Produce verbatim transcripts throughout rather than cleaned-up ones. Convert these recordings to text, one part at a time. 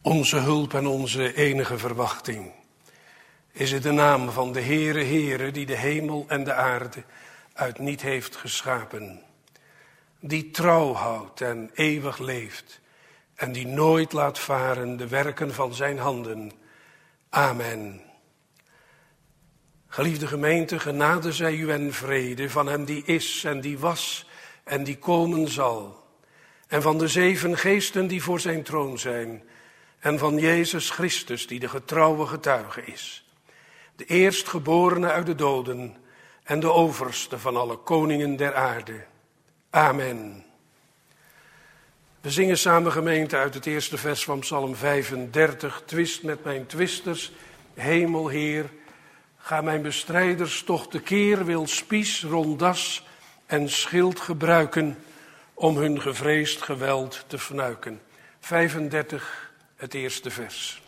Onze hulp en onze enige verwachting is in de naam van de Heere, Heere, die de hemel en de aarde uit niet heeft geschapen. Die trouw houdt en eeuwig leeft en die nooit laat varen de werken van zijn handen. Amen. Geliefde gemeente, genade zij u en vrede van hem die is en die was en die komen zal. En van de zeven geesten die voor zijn troon zijn. En van Jezus Christus die de getrouwe getuige is. De eerstgeborene uit de doden en de overste van alle koningen der aarde. Amen. We zingen samen gemeente uit het eerste vers van Psalm vijfendertig. Twist met mijn twisters, hemel Heer. Ga mijn bestrijders toch tekeer, wil spies, rondas en schild gebruiken om hun gevreesd geweld te fnuiken. vijfendertig, het eerste vers.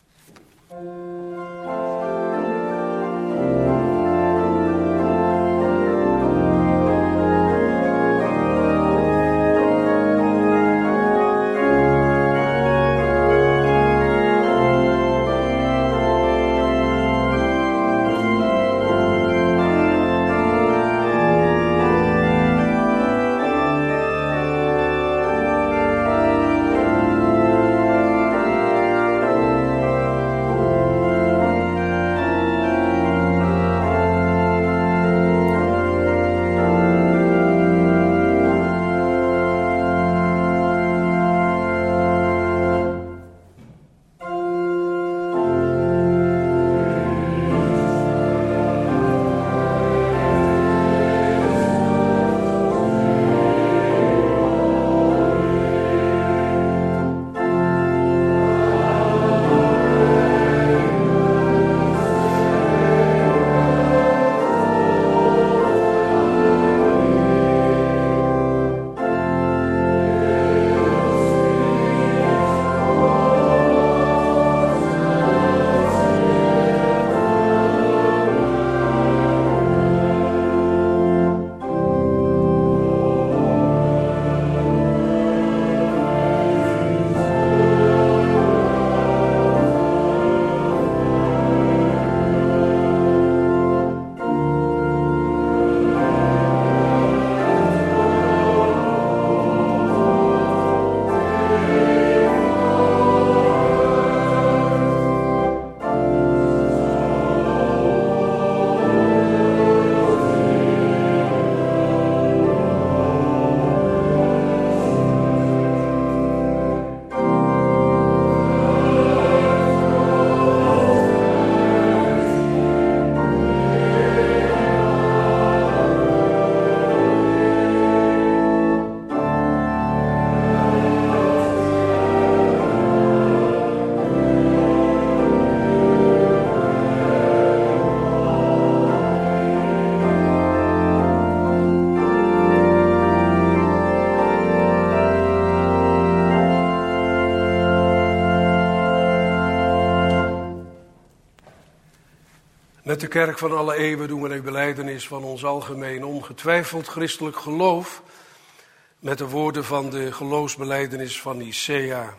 Met de kerk van alle eeuwen doen we de belijdenis van ons algemeen ongetwijfeld christelijk geloof met de woorden van de geloofsbelijdenis van Nicea.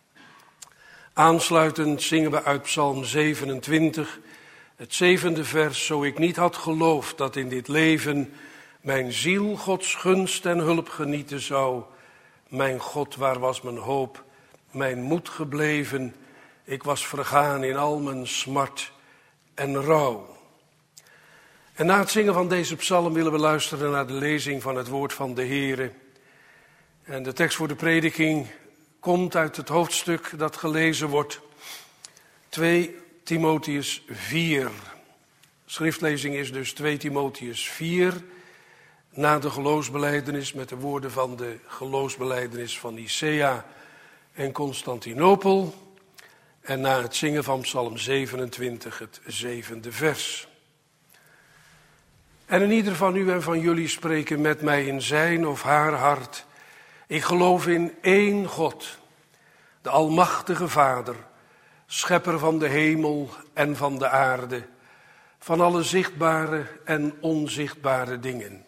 Aansluitend zingen we uit Psalm zevenentwintig, het zevende vers. Zo ik niet had geloofd dat in dit leven mijn ziel Gods gunst en hulp genieten zou. Mijn God, waar was mijn hoop, mijn moed gebleven? Ik was vergaan in al mijn smart en rouw. En na het zingen van deze psalm willen we luisteren naar de lezing van het woord van de Heere. En de tekst voor de prediking komt uit het hoofdstuk dat gelezen wordt. twee Timotheus vier. Schriftlezing is dus twee Timotheus vier. Na de geloofsbelijdenis met de woorden van de geloofsbelijdenis van Nicea en Constantinopel. En na het zingen van Psalm zevenentwintig, het zevende vers. En in ieder van u en van jullie spreken met mij in zijn of haar hart. Ik geloof in één God, de almachtige Vader, schepper van de hemel en van de aarde, van alle zichtbare en onzichtbare dingen.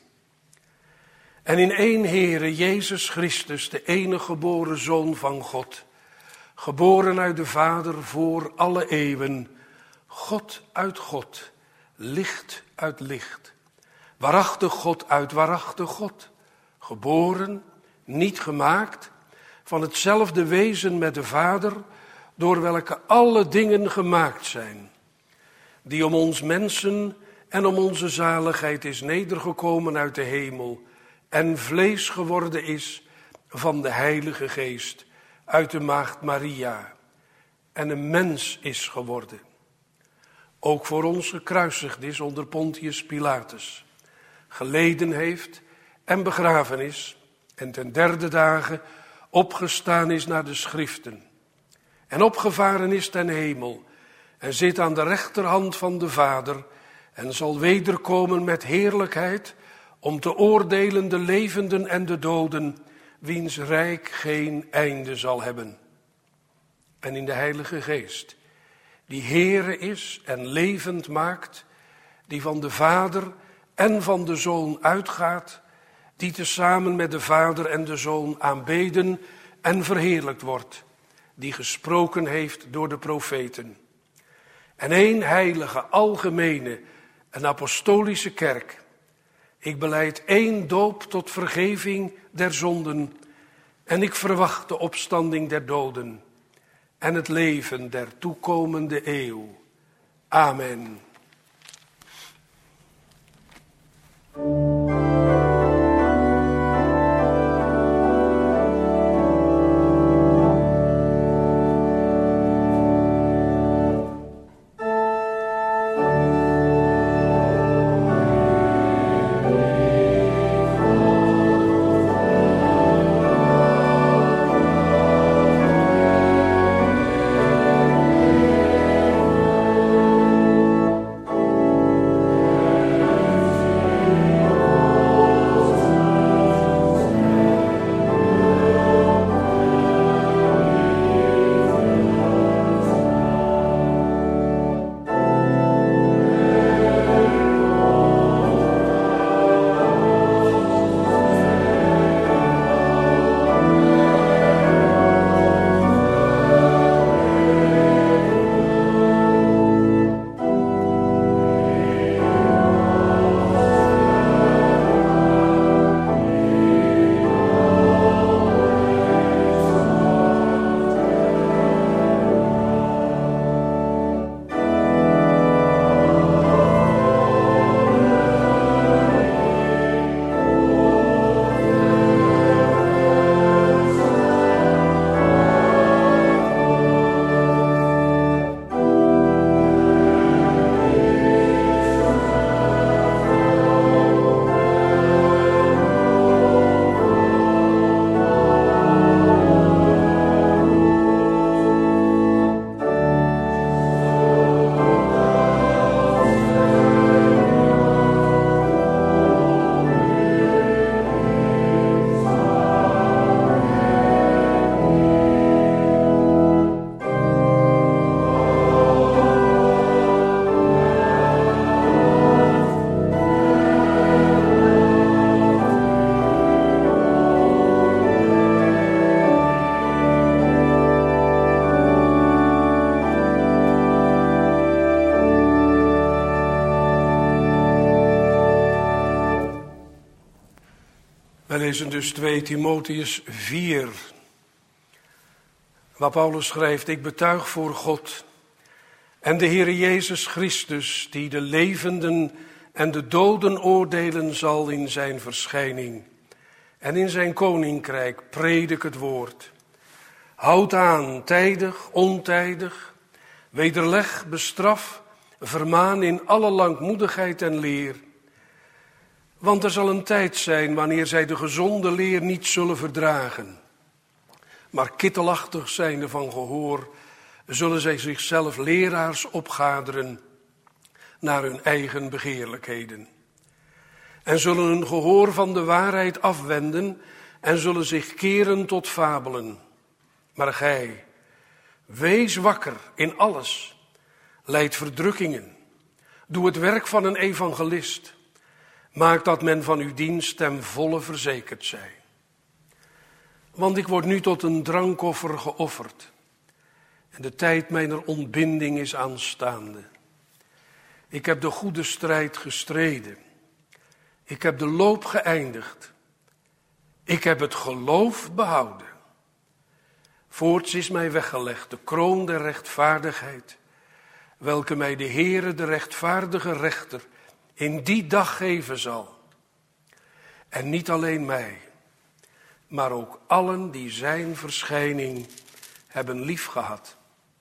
En in één Heere, Jezus Christus, de enige geboren Zoon van God, geboren uit de Vader voor alle eeuwen, God uit God, licht uit licht, waarachtig God uit waarachtig God, geboren, niet gemaakt, van hetzelfde wezen met de Vader, door welke alle dingen gemaakt zijn, die om ons mensen en om onze zaligheid is nedergekomen uit de hemel en vlees geworden is van de Heilige Geest uit de maagd Maria en een mens is geworden. Ook voor ons gekruisigd is onder Pontius Pilatus, geleden heeft en begraven is en ten derde dagen opgestaan is naar de schriften en opgevaren is ten hemel en zit aan de rechterhand van de Vader en zal wederkomen met heerlijkheid om te oordelen de levenden en de doden, wiens rijk geen einde zal hebben. En in de Heilige Geest, die Heere is en levend maakt, die van de Vader en van de Zoon uitgaat, die tezamen met de Vader en de Zoon aanbeden en verheerlijkt wordt, die gesproken heeft door de profeten. En één heilige, algemene en apostolische kerk. Ik belijd één doop tot vergeving der zonden en ik verwacht de opstanding der doden en het leven der toekomende eeuw. Amen. We lezen dus twee Timotheus vier, waar Paulus schrijft: ik betuig voor God en de Heere Jezus Christus, die de levenden en de doden oordelen zal in zijn verschijning. En in zijn koninkrijk predik het woord. Houd aan, tijdig, ontijdig, wederleg, bestraf, vermaan in alle langmoedigheid en leer. Want er zal een tijd zijn wanneer zij de gezonde leer niet zullen verdragen. Maar kittelachtig zijnde van gehoor, zullen zij zichzelf leraars opgaderen naar hun eigen begeerlijkheden. En zullen hun gehoor van de waarheid afwenden en zullen zich keren tot fabelen. Maar gij, wees wakker in alles, lijd verdrukkingen, doe het werk van een evangelist. Maak dat men van uw dienst ten volle verzekerd zij. Want ik word nu tot een drankoffer geofferd, En de tijd mijner ontbinding is aanstaande. Ik heb de goede strijd gestreden. Ik heb de loop geëindigd. Ik heb het geloof behouden. Voorts is mij weggelegd de kroon der rechtvaardigheid, welke mij de Heere, de rechtvaardige rechter, in die dag geven zal. En niet alleen mij, maar ook allen die zijn verschijning hebben liefgehad.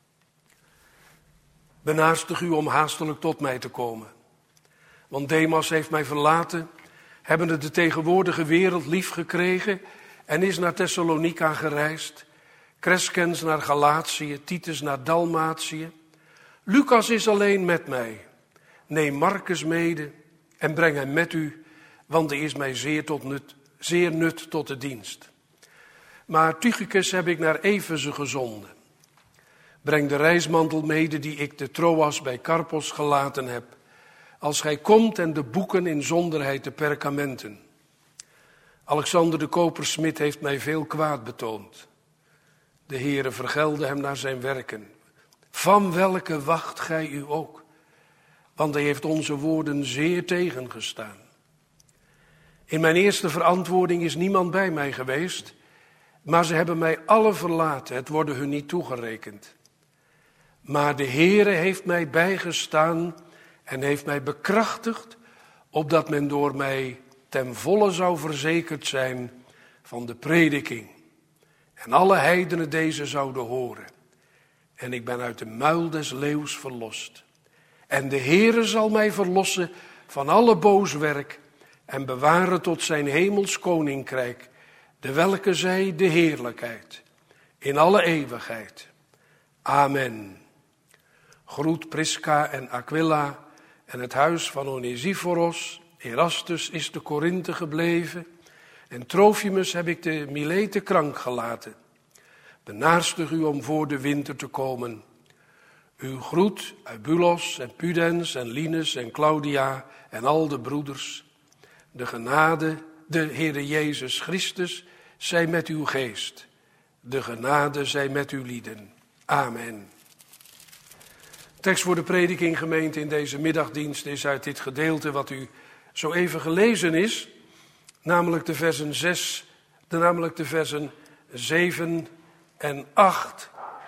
Benaarstig u om haastelijk tot mij te komen. Want Demas heeft mij verlaten, hebbende de tegenwoordige wereld lief gekregen en is naar Thessalonica gereisd. Crescens naar Galatië, Titus naar Dalmatië. Lucas is alleen met mij. Neem Marcus mede en breng hem met u, want hij is mij zeer, tot nut, zeer nut tot de dienst. Maar Tychicus heb ik naar Efeze gezonden. Breng de reismantel mede die ik te Troas bij Karpos gelaten heb, als gij komt en de boeken in zonderheid de perkamenten. Alexander de kopersmid heeft mij veel kwaad betoond. De Heere vergelde hem naar zijn werken. Van welke wacht gij u ook? Want hij heeft onze woorden zeer tegengestaan. In mijn eerste verantwoording is niemand bij mij geweest, maar ze hebben mij alle verlaten, het worden hun niet toegerekend. Maar de Heere heeft mij bijgestaan en heeft mij bekrachtigd, opdat men door mij ten volle zou verzekerd zijn van de prediking. En alle heidenen deze zouden horen. En ik ben uit de muil des leeuws verlost. En de Heere zal mij verlossen van alle boos werk en bewaren tot zijn hemels koninkrijk, de welke zij de heerlijkheid in alle eeuwigheid. Amen. Groet Prisca en Aquila en het huis van Onesiforos. Erastus is te Korinthe gebleven. En Trofimus heb ik te Milete krank gelaten. Benaarstig u om voor de winter te komen. U groet Eubulos en Pudens en Linus en Claudia en al de broeders. De genade, de Heere Jezus Christus, zij met uw geest. De genade zij met uw lieden. Amen. Tekst voor de prediking, gemeente, in deze middagdienst is uit dit gedeelte wat u zo even gelezen is, namelijk de versen zes, de, namelijk de versen zeven en acht.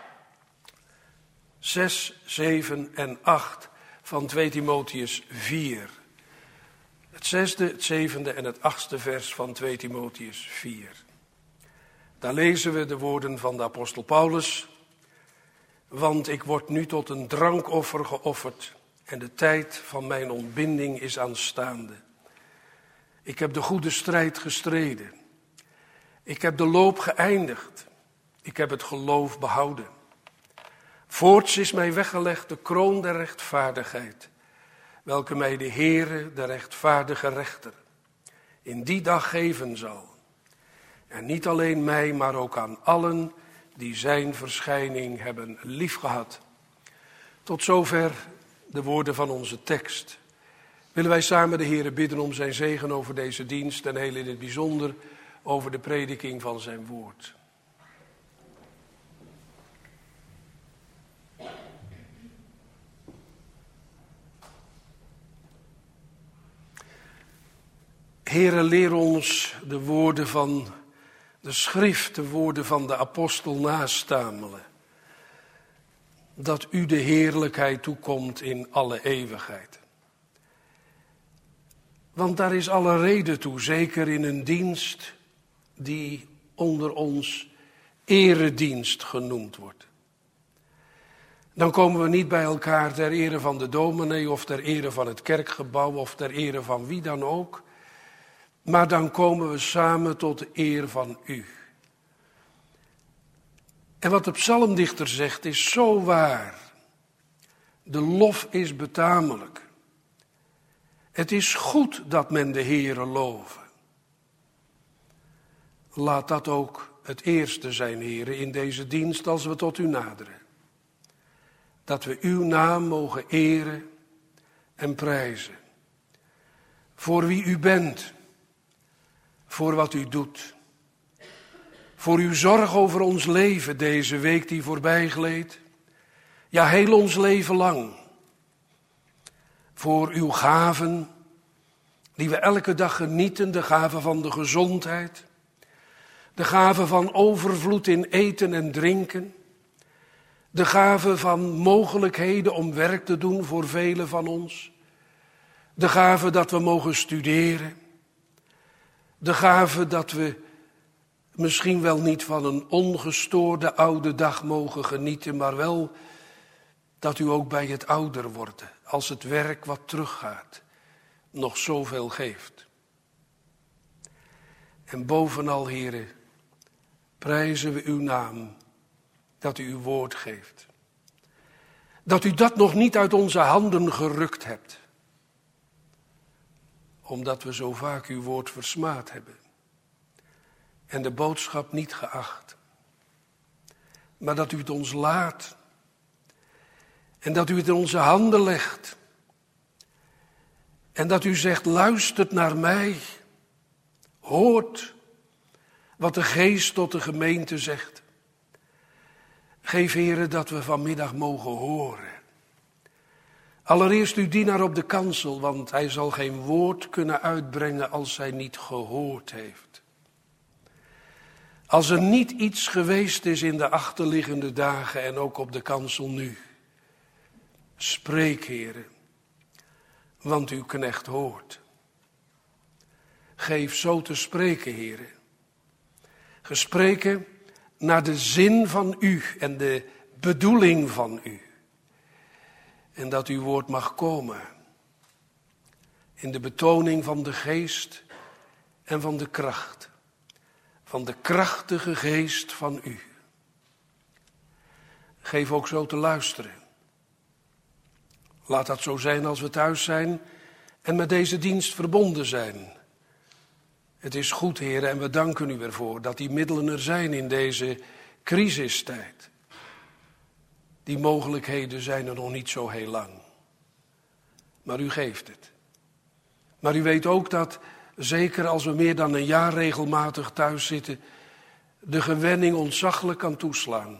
zes, zeven en acht van twee Timotheus vier. Het zesde, het zevende en het achtste vers van twee Timotheus vier. Daar lezen we de woorden van de apostel Paulus. Want ik word nu tot een drankoffer geofferd en de tijd van mijn ontbinding is aanstaande. Ik heb de goede strijd gestreden. Ik heb de loop geëindigd. Ik heb het geloof behouden. Voorts is mij weggelegd de kroon der rechtvaardigheid, welke mij de Heere, de rechtvaardige rechter, in die dag geven zal. En niet alleen mij, maar ook aan allen die zijn verschijning hebben liefgehad. Tot zover de woorden van onze tekst. Willen wij samen de Heere bidden om zijn zegen over deze dienst en heel in het bijzonder over de prediking van zijn woord. Heere, leer ons de woorden van de schrift, de woorden van de apostel nastamelen. Dat u de heerlijkheid toekomt in alle eeuwigheid. Want daar is alle reden toe, zeker in een dienst die onder ons eredienst genoemd wordt. Dan komen we niet bij elkaar ter ere van de dominee of ter ere van het kerkgebouw of ter ere van wie dan ook. Maar dan komen we samen tot de eer van u. En wat de psalmdichter zegt is zo waar. De lof is betamelijk. Het is goed dat men de Heere loven. Laat dat ook het eerste zijn, Heere, in deze dienst als we tot u naderen. Dat we uw naam mogen eren en prijzen. Voor wie u bent. Voor wat u doet. Voor uw zorg over ons leven deze week die voorbij gleed. Ja, heel ons leven lang. Voor uw gaven, die we elke dag genieten, de gave van de gezondheid, de gave van overvloed in eten en drinken, de gave van mogelijkheden om werk te doen voor velen van ons, de gave dat we mogen studeren, de gave dat we misschien wel niet van een ongestoorde oude dag mogen genieten, maar wel dat u ook bij het ouder worden, als het werk wat teruggaat, nog zoveel geeft. En bovenal, Heere, prijzen we uw naam, dat u uw woord geeft. Dat u dat nog niet uit onze handen gerukt hebt, omdat we zo vaak uw woord versmaad hebben en de boodschap niet geacht. Maar dat u het ons laat en dat u het in onze handen legt. En dat u zegt, luistert naar mij, hoort wat de geest tot de gemeente zegt. Geef, Heere, dat we vanmiddag mogen horen. Allereerst uw dienaar op de kansel, want hij zal geen woord kunnen uitbrengen als hij niet gehoord heeft. Als er niet iets geweest is in de achterliggende dagen en ook op de kansel nu. Spreek, Heere, want uw knecht hoort. Geef zo te spreken, Heere. Gespreken naar de zin van u en de bedoeling van u. En dat uw woord mag komen in de betoning van de geest en van de kracht. Van de krachtige geest van u. Geef ook zo te luisteren. Laat dat zo zijn als we thuis zijn en met deze dienst verbonden zijn. Het is goed, Heer, en we danken u ervoor dat die middelen er zijn in deze crisistijd. Die mogelijkheden zijn er nog niet zo heel lang. Maar u geeft het. Maar u weet ook dat, zeker als we meer dan een jaar regelmatig thuis zitten, de gewenning ontzaglijk kan toeslaan.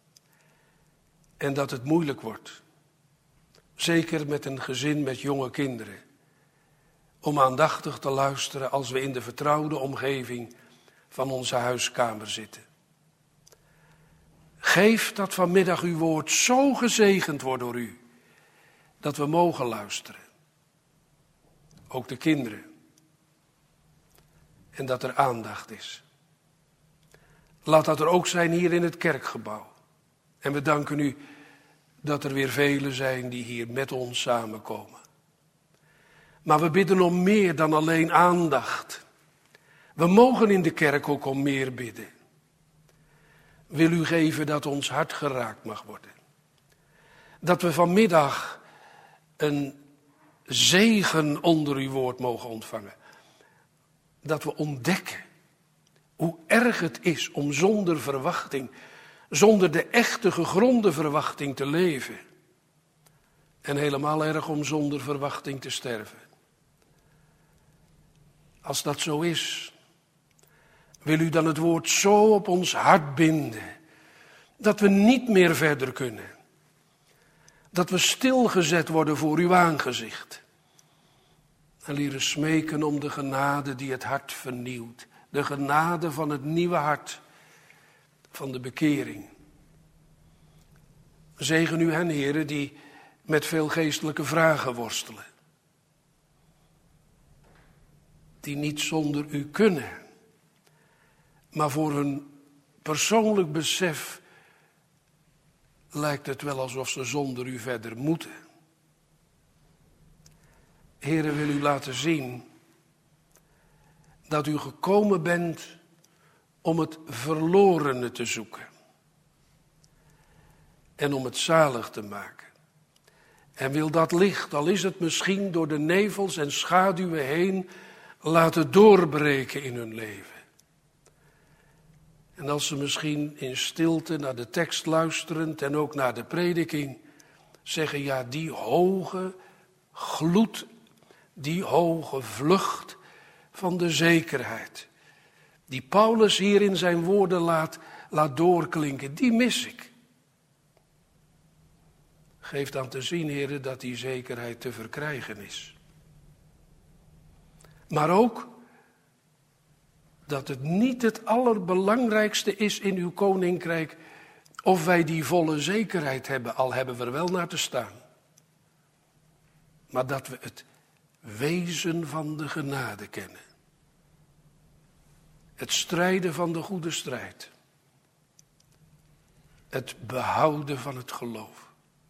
En dat het moeilijk wordt. Zeker met een gezin met jonge kinderen. Om aandachtig te luisteren als we in de vertrouwde omgeving van onze huiskamer zitten. Geef dat vanmiddag uw woord zo gezegend wordt door u, dat we mogen luisteren. Ook de kinderen. En dat er aandacht is. Laat dat er ook zijn hier in het kerkgebouw. En we danken u dat er weer velen zijn die hier met ons samenkomen. Maar we bidden om meer dan alleen aandacht. We mogen in de kerk ook om meer bidden. Wil u geven dat ons hart geraakt mag worden. Dat we vanmiddag een zegen onder uw woord mogen ontvangen. Dat we ontdekken hoe erg het is om zonder verwachting, zonder de echte gegronde verwachting te leven. En helemaal erg om zonder verwachting te sterven. Als dat zo is, wil u dan het woord zo op ons hart binden, dat we niet meer verder kunnen. Dat we stilgezet worden voor uw aangezicht. En leren smeken om de genade die het hart vernieuwt. De genade van het nieuwe hart, van de bekering. Zegen u hen, heren, die met veel geestelijke vragen worstelen. Die niet zonder u kunnen. Maar voor hun persoonlijk besef lijkt het wel alsof ze zonder u verder moeten. Heere, wil u laten zien dat u gekomen bent om het verlorene te zoeken. En om het zalig te maken. En wil dat licht, al is het misschien door de nevels en schaduwen heen, laten doorbreken in hun leven. En als ze misschien in stilte naar de tekst luisterend en ook naar de prediking zeggen, ja, die hoge gloed, die hoge vlucht van de zekerheid, die Paulus hier in zijn woorden laat, laat doorklinken, die mis ik. Geef dan te zien, heren, dat die zekerheid te verkrijgen is. Maar ook dat het niet het allerbelangrijkste is in uw koninkrijk of wij die volle zekerheid hebben, al hebben we er wel naar te staan. Maar dat we het wezen van de genade kennen. Het strijden van de goede strijd. Het behouden van het geloof.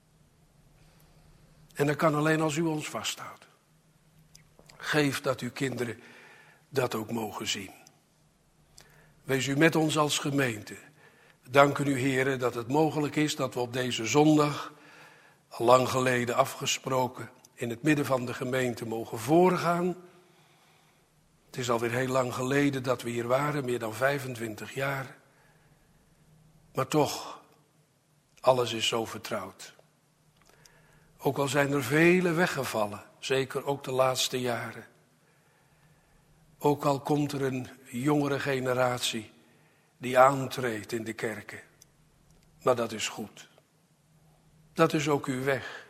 En dat kan alleen als u ons vasthoudt. Geef dat uw kinderen dat ook mogen zien. Wees u met ons als gemeente. Danken u, heren, dat het mogelijk is dat we op deze zondag, al lang geleden afgesproken, in het midden van de gemeente mogen voorgaan. Het is alweer heel lang geleden dat we hier waren, meer dan vijfentwintig jaar. Maar toch, alles is zo vertrouwd. Ook al zijn er velen weggevallen, zeker ook de laatste jaren. Ook al komt er een jongere generatie die aantreedt in de kerken. Maar dat is goed. Dat is ook uw weg.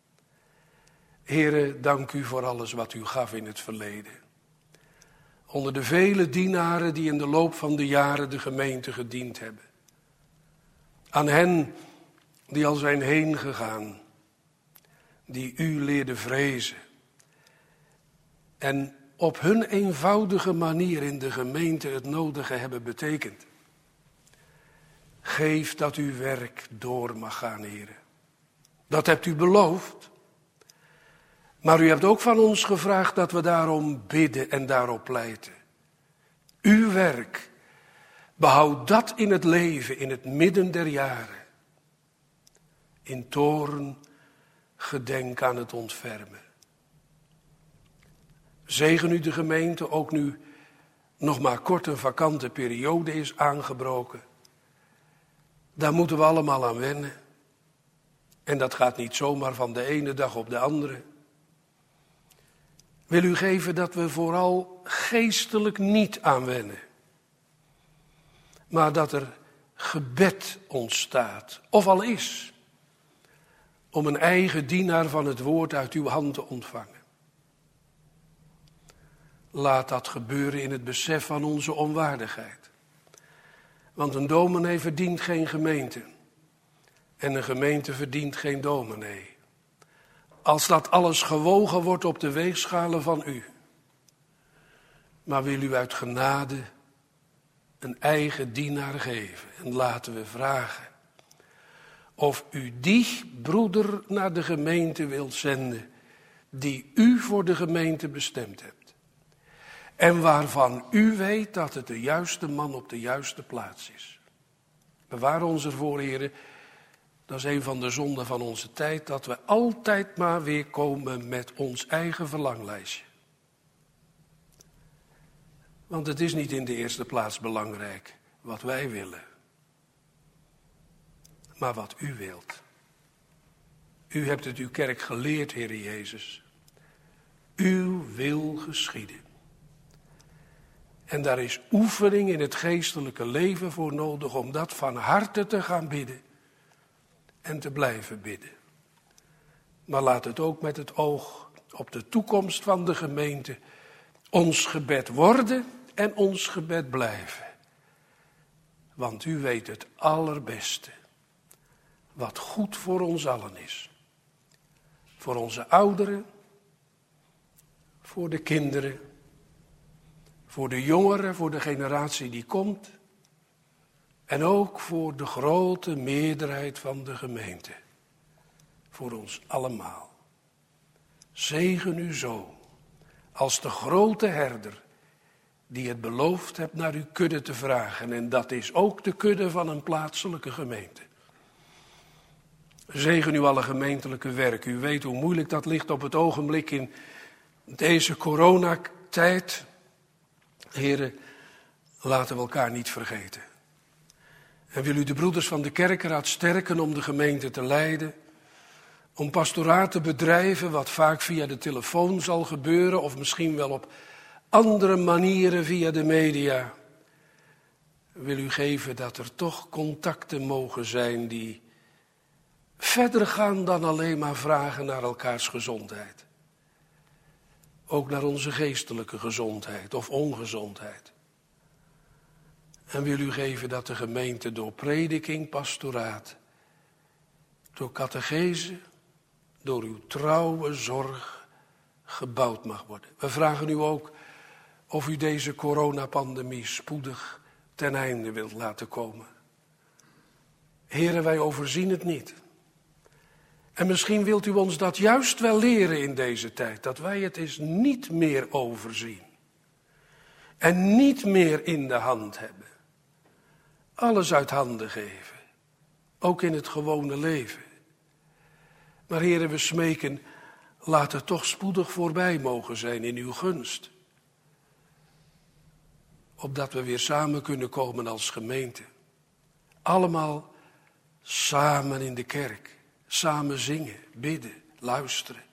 Here, dank u voor alles wat u gaf in het verleden. Onder de vele dienaren die in de loop van de jaren de gemeente gediend hebben. Aan hen die al zijn heen gegaan. Die u leerden vrezen. En op hun eenvoudige manier in de gemeente het nodige hebben betekend. Geef dat uw werk door mag gaan, heren. Dat hebt u beloofd. Maar u hebt ook van ons gevraagd dat we daarom bidden en daarop pleiten. Uw werk, behoud dat in het leven, in het midden der jaren. In toorn, gedenk aan het ontfermen. Zegen u de gemeente, ook nu nog maar kort een vakante periode is aangebroken. Daar moeten we allemaal aan wennen. En dat gaat niet zomaar van de ene dag op de andere. Wil u geven dat we vooral geestelijk niet aan wennen. Maar dat er gebed ontstaat, of al is, om een eigen dienaar van het woord uit uw hand te ontvangen. Laat dat gebeuren in het besef van onze onwaardigheid. Want een dominee verdient geen gemeente. En een gemeente verdient geen dominee. Als dat alles gewogen wordt op de weegschalen van u. Maar wil u uit genade een eigen dienaar geven. En laten we vragen of u die broeder naar de gemeente wilt zenden. Die u voor de gemeente bestemd hebt. En waarvan u weet dat het de juiste man op de juiste plaats is. Bewaar ons ervoor, heren. Dat is een van de zonden van onze tijd. Dat we altijd maar weer komen met ons eigen verlanglijstje. Want het is niet in de eerste plaats belangrijk wat wij willen. Maar wat u wilt. U hebt het uw kerk geleerd, Heere Jezus. Uw wil geschieden. En daar is oefening in het geestelijke leven voor nodig om dat van harte te gaan bidden. En te blijven bidden. Maar laat het ook met het oog op de toekomst van de gemeente ons gebed worden en ons gebed blijven. Want u weet het allerbeste wat goed voor ons allen is. Voor onze ouderen, voor de kinderen, voor de jongeren, voor de generatie die komt. En ook voor de grote meerderheid van de gemeente. Voor ons allemaal. Zegen u zo, als de grote herder die het beloofd hebt naar uw kudde te vragen. En dat is ook de kudde van een plaatselijke gemeente. Zegen u alle gemeentelijke werk. U weet hoe moeilijk dat ligt op het ogenblik in deze coronatijd. Heren, laten we elkaar niet vergeten. En wil u de broeders van de kerkenraad sterken om de gemeente te leiden. Om pastoraat te bedrijven, wat vaak via de telefoon zal gebeuren. Of misschien wel op andere manieren via de media. Wil u geven dat er toch contacten mogen zijn die verder gaan dan alleen maar vragen naar elkaars gezondheid. Ook naar onze geestelijke gezondheid of ongezondheid. En wil u geven dat de gemeente door prediking, pastoraat, door catechese, door uw trouwe zorg gebouwd mag worden. We vragen u ook of u deze coronapandemie spoedig ten einde wilt laten komen. Heren, wij overzien het niet. En misschien wilt u ons dat juist wel leren in deze tijd, dat wij het eens niet meer overzien. En niet meer in de hand hebben. Alles uit handen geven, ook in het gewone leven. Maar heren, we smeken, laat het toch spoedig voorbij mogen zijn in uw gunst. Opdat we weer samen kunnen komen als gemeente. Allemaal samen in de kerk. Samen zingen, bidden, luisteren.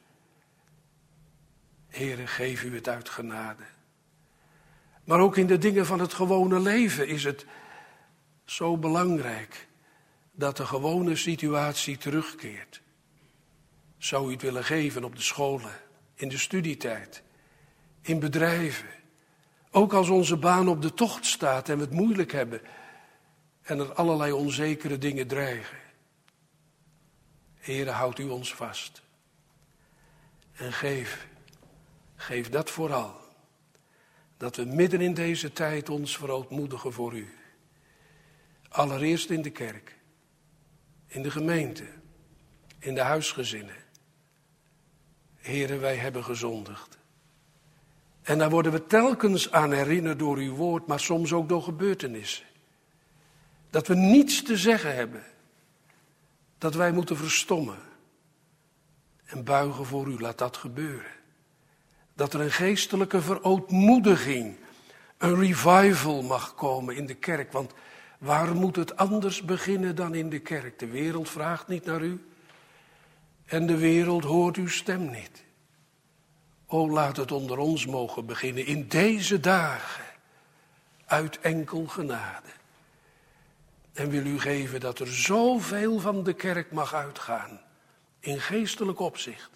Heere, geef u het uit genade. Maar ook in de dingen van het gewone leven is het zo belangrijk dat de gewone situatie terugkeert. Zou u het willen geven op de scholen, in de studietijd, in bedrijven. Ook als onze baan op de tocht staat en we het moeilijk hebben en er allerlei onzekere dingen dreigen. Heere, houdt u ons vast. En geef, geef dat vooral. Dat we midden in deze tijd ons verootmoedigen voor u. Allereerst in de kerk, in de gemeente, in de huisgezinnen. Heere, wij hebben gezondigd. En daar worden we telkens aan herinnerd door uw woord, maar soms ook door gebeurtenissen. Dat we niets te zeggen hebben. Dat wij moeten verstommen. En buigen voor u, laat dat gebeuren. Dat er een geestelijke verootmoediging, een revival mag komen in de kerk. Want waar moet het anders beginnen dan in de kerk? De wereld vraagt niet naar u. En de wereld hoort uw stem niet. O, laat het onder ons mogen beginnen in deze dagen. Uit enkel genade. En wil u geven dat er zoveel van de kerk mag uitgaan. In geestelijk opzicht.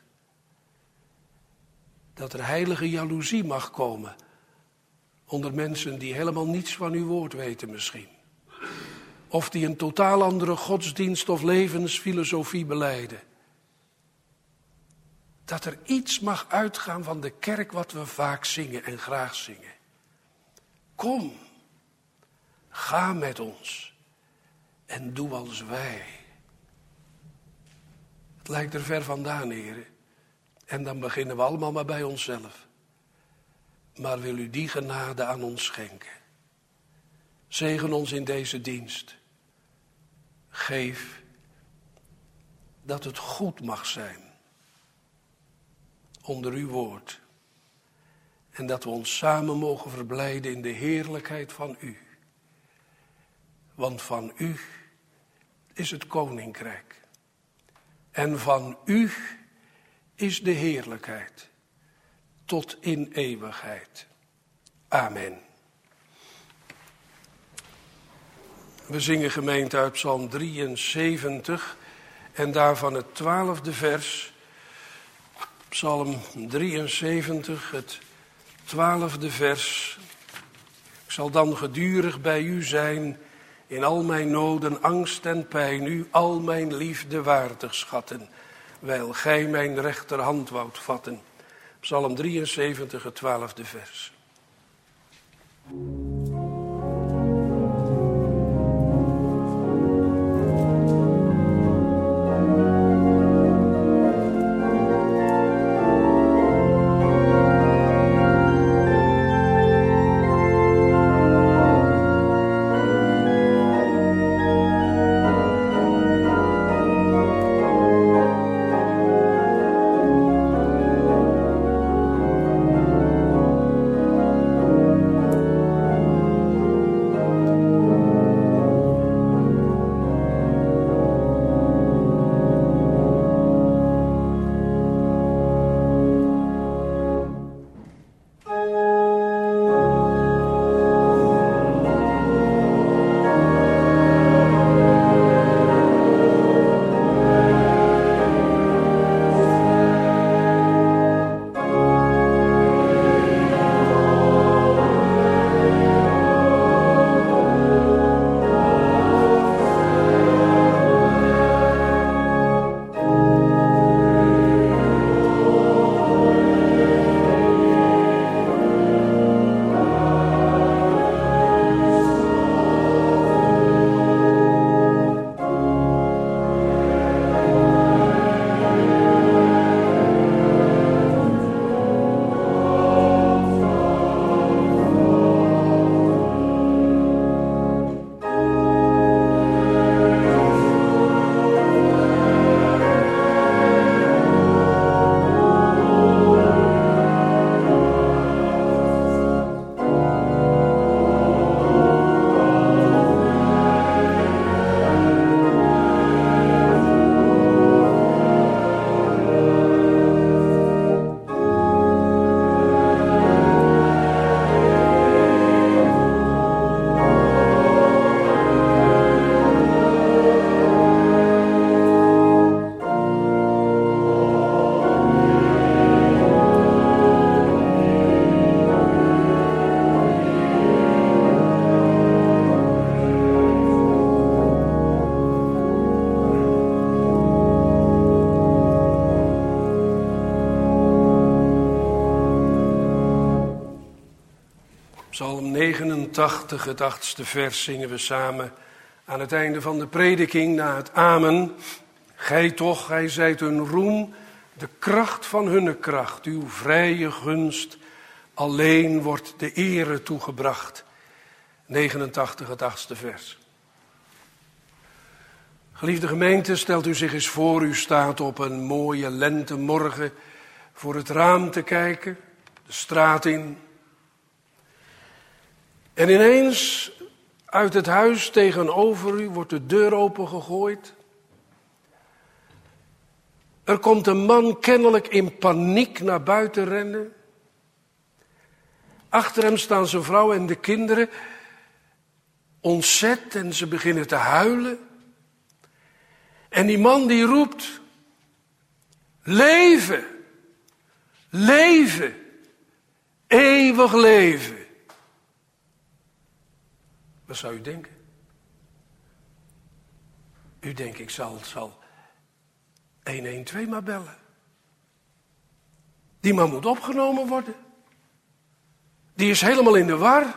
Dat er heilige jaloezie mag komen. Onder mensen die helemaal niets van uw woord weten misschien. Of die een totaal andere godsdienst of levensfilosofie belijden. Dat er iets mag uitgaan van de kerk wat we vaak zingen en graag zingen. Kom, ga met ons en doe als wij. Het lijkt er ver vandaan, heren. En dan beginnen we allemaal maar bij onszelf. Maar wil u die genade aan ons schenken. Zegen ons in deze dienst. Geef dat het goed mag zijn. Onder uw woord. En dat we ons samen mogen verblijden in de heerlijkheid van u. Want van u is het koninkrijk. En van u is de heerlijkheid. Tot in eeuwigheid. Amen. We zingen gemeente uit Psalm drieënzeventig. En daarvan het twaalfde vers. Psalm drieënzeventig, het twaalfde vers. Ik zal dan gedurig bij u zijn, in al mijn noden, angst en pijn, u al mijn liefde waardig schatten, wijl gij mijn rechterhand woudt vatten. Psalm drieënzeventig, het twaalfde vers. Psalm negenentachtig, het achtste vers, zingen we samen aan het einde van de prediking na het amen. Gij toch, gij zijt hun roem, de kracht van hunne kracht, uw vrije gunst, alleen wordt de ere toegebracht. negenentachtig, het achtste vers. Geliefde gemeente, stelt u zich eens voor, u staat op een mooie lentemorgen voor het raam te kijken, de straat in. En ineens uit het huis tegenover u wordt de deur opengegooid. Er komt een man kennelijk in paniek naar buiten rennen. Achter hem staan zijn vrouw en de kinderen, ontzet, en ze beginnen te huilen. En die man die roept, leven, leven, eeuwig leven. Wat zou u denken? U denkt, ik zal, zal honderdtwaalf maar bellen. Die man moet opgenomen worden. Die is helemaal in de war.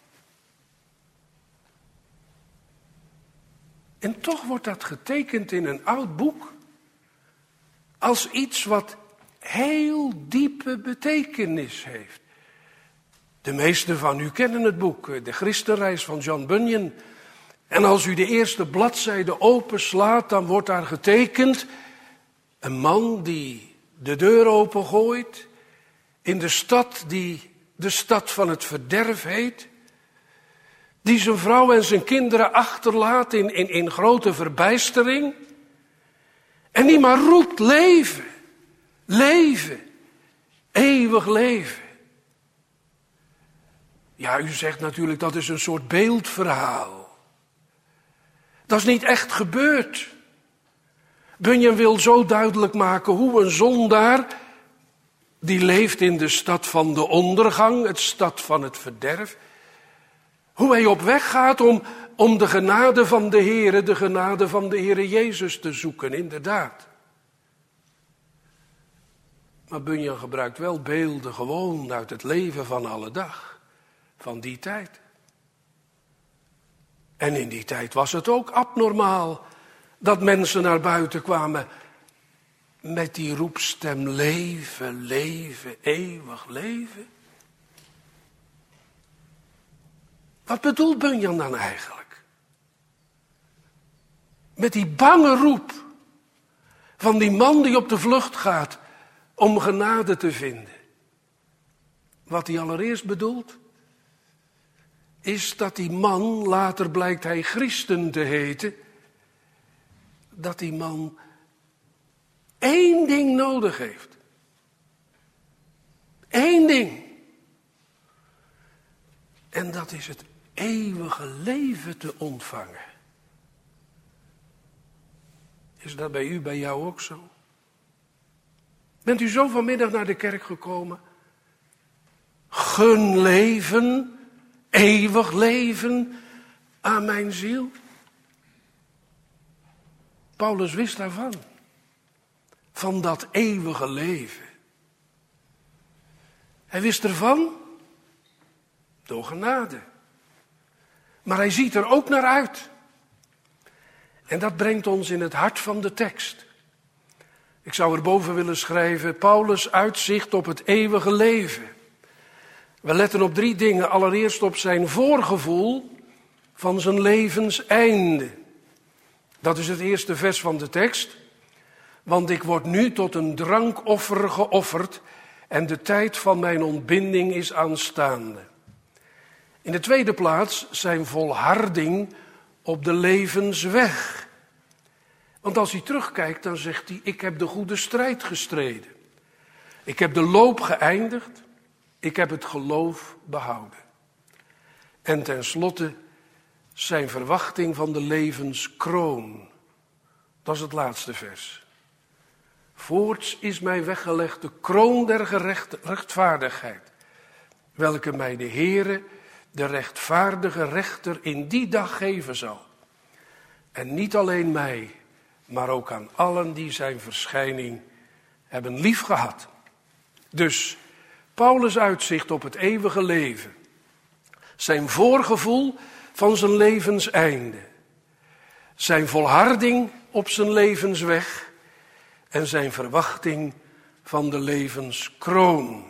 En toch wordt dat getekend in een oud boek als iets wat heel diepe betekenis heeft. De meesten van u kennen het boek, De Christenreis van John Bunyan. En als u de eerste bladzijde openslaat, dan wordt daar getekend een man die de deur opengooit in de stad die de stad van het verderf heet. Die zijn vrouw en zijn kinderen achterlaat in, in, in grote verbijstering. En die maar roept leven, leven, eeuwig leven. Ja, u zegt natuurlijk dat is een soort beeldverhaal. Dat is niet echt gebeurd. Bunyan wil zo duidelijk maken hoe een zondaar, die leeft in de stad van de ondergang, het stad van het verderf, hoe hij op weg gaat om, om de genade van de Heere, de genade van de Heere Jezus te zoeken, inderdaad. Maar Bunyan gebruikt wel beelden gewoon uit het leven van alle dag, van die tijd. En in die tijd was het ook abnormaal dat mensen naar buiten kwamen met die roepstem leven, leven, eeuwig leven. Wat bedoelt Bunyan dan eigenlijk? Met die bange roep van die man die op de vlucht gaat om genade te vinden. Wat hij allereerst bedoelt, is dat die man, later blijkt hij christen te heten, dat die man één ding nodig heeft. Eén ding. En dat is het eeuwige leven te ontvangen. Is dat bij u, bij jou ook zo? Bent u zo vanmiddag naar de kerk gekomen? Gun leven, eeuwig leven aan mijn ziel. Paulus wist daarvan. Van dat eeuwige leven. Hij wist ervan door genade. Maar hij ziet er ook naar uit. En dat brengt ons in het hart van de tekst. Ik zou erboven willen schrijven, Paulus' uitzicht op het eeuwige leven. We letten op drie dingen. Allereerst op zijn voorgevoel van zijn levenseinde. Dat is het eerste vers van de tekst. Want ik word nu tot een drankoffer geofferd en de tijd van mijn ontbinding is aanstaande. In de tweede plaats zijn volharding op de levensweg. Want als hij terugkijkt, dan zegt hij, ik heb de goede strijd gestreden. Ik heb de loop geëindigd, ik heb het geloof behouden. En tenslotte zijn verwachting van de levenskroon. Dat is het laatste vers. Voorts is mij weggelegd de kroon der gerecht, rechtvaardigheid, welke mij de Heere, de rechtvaardige rechter, in die dag geven zal. En niet alleen mij, maar ook aan allen die zijn verschijning hebben liefgehad. Dus Paulus' uitzicht op het eeuwige leven. Zijn voorgevoel van zijn levenseinde. Zijn volharding op zijn levensweg. En zijn verwachting van de levenskroon.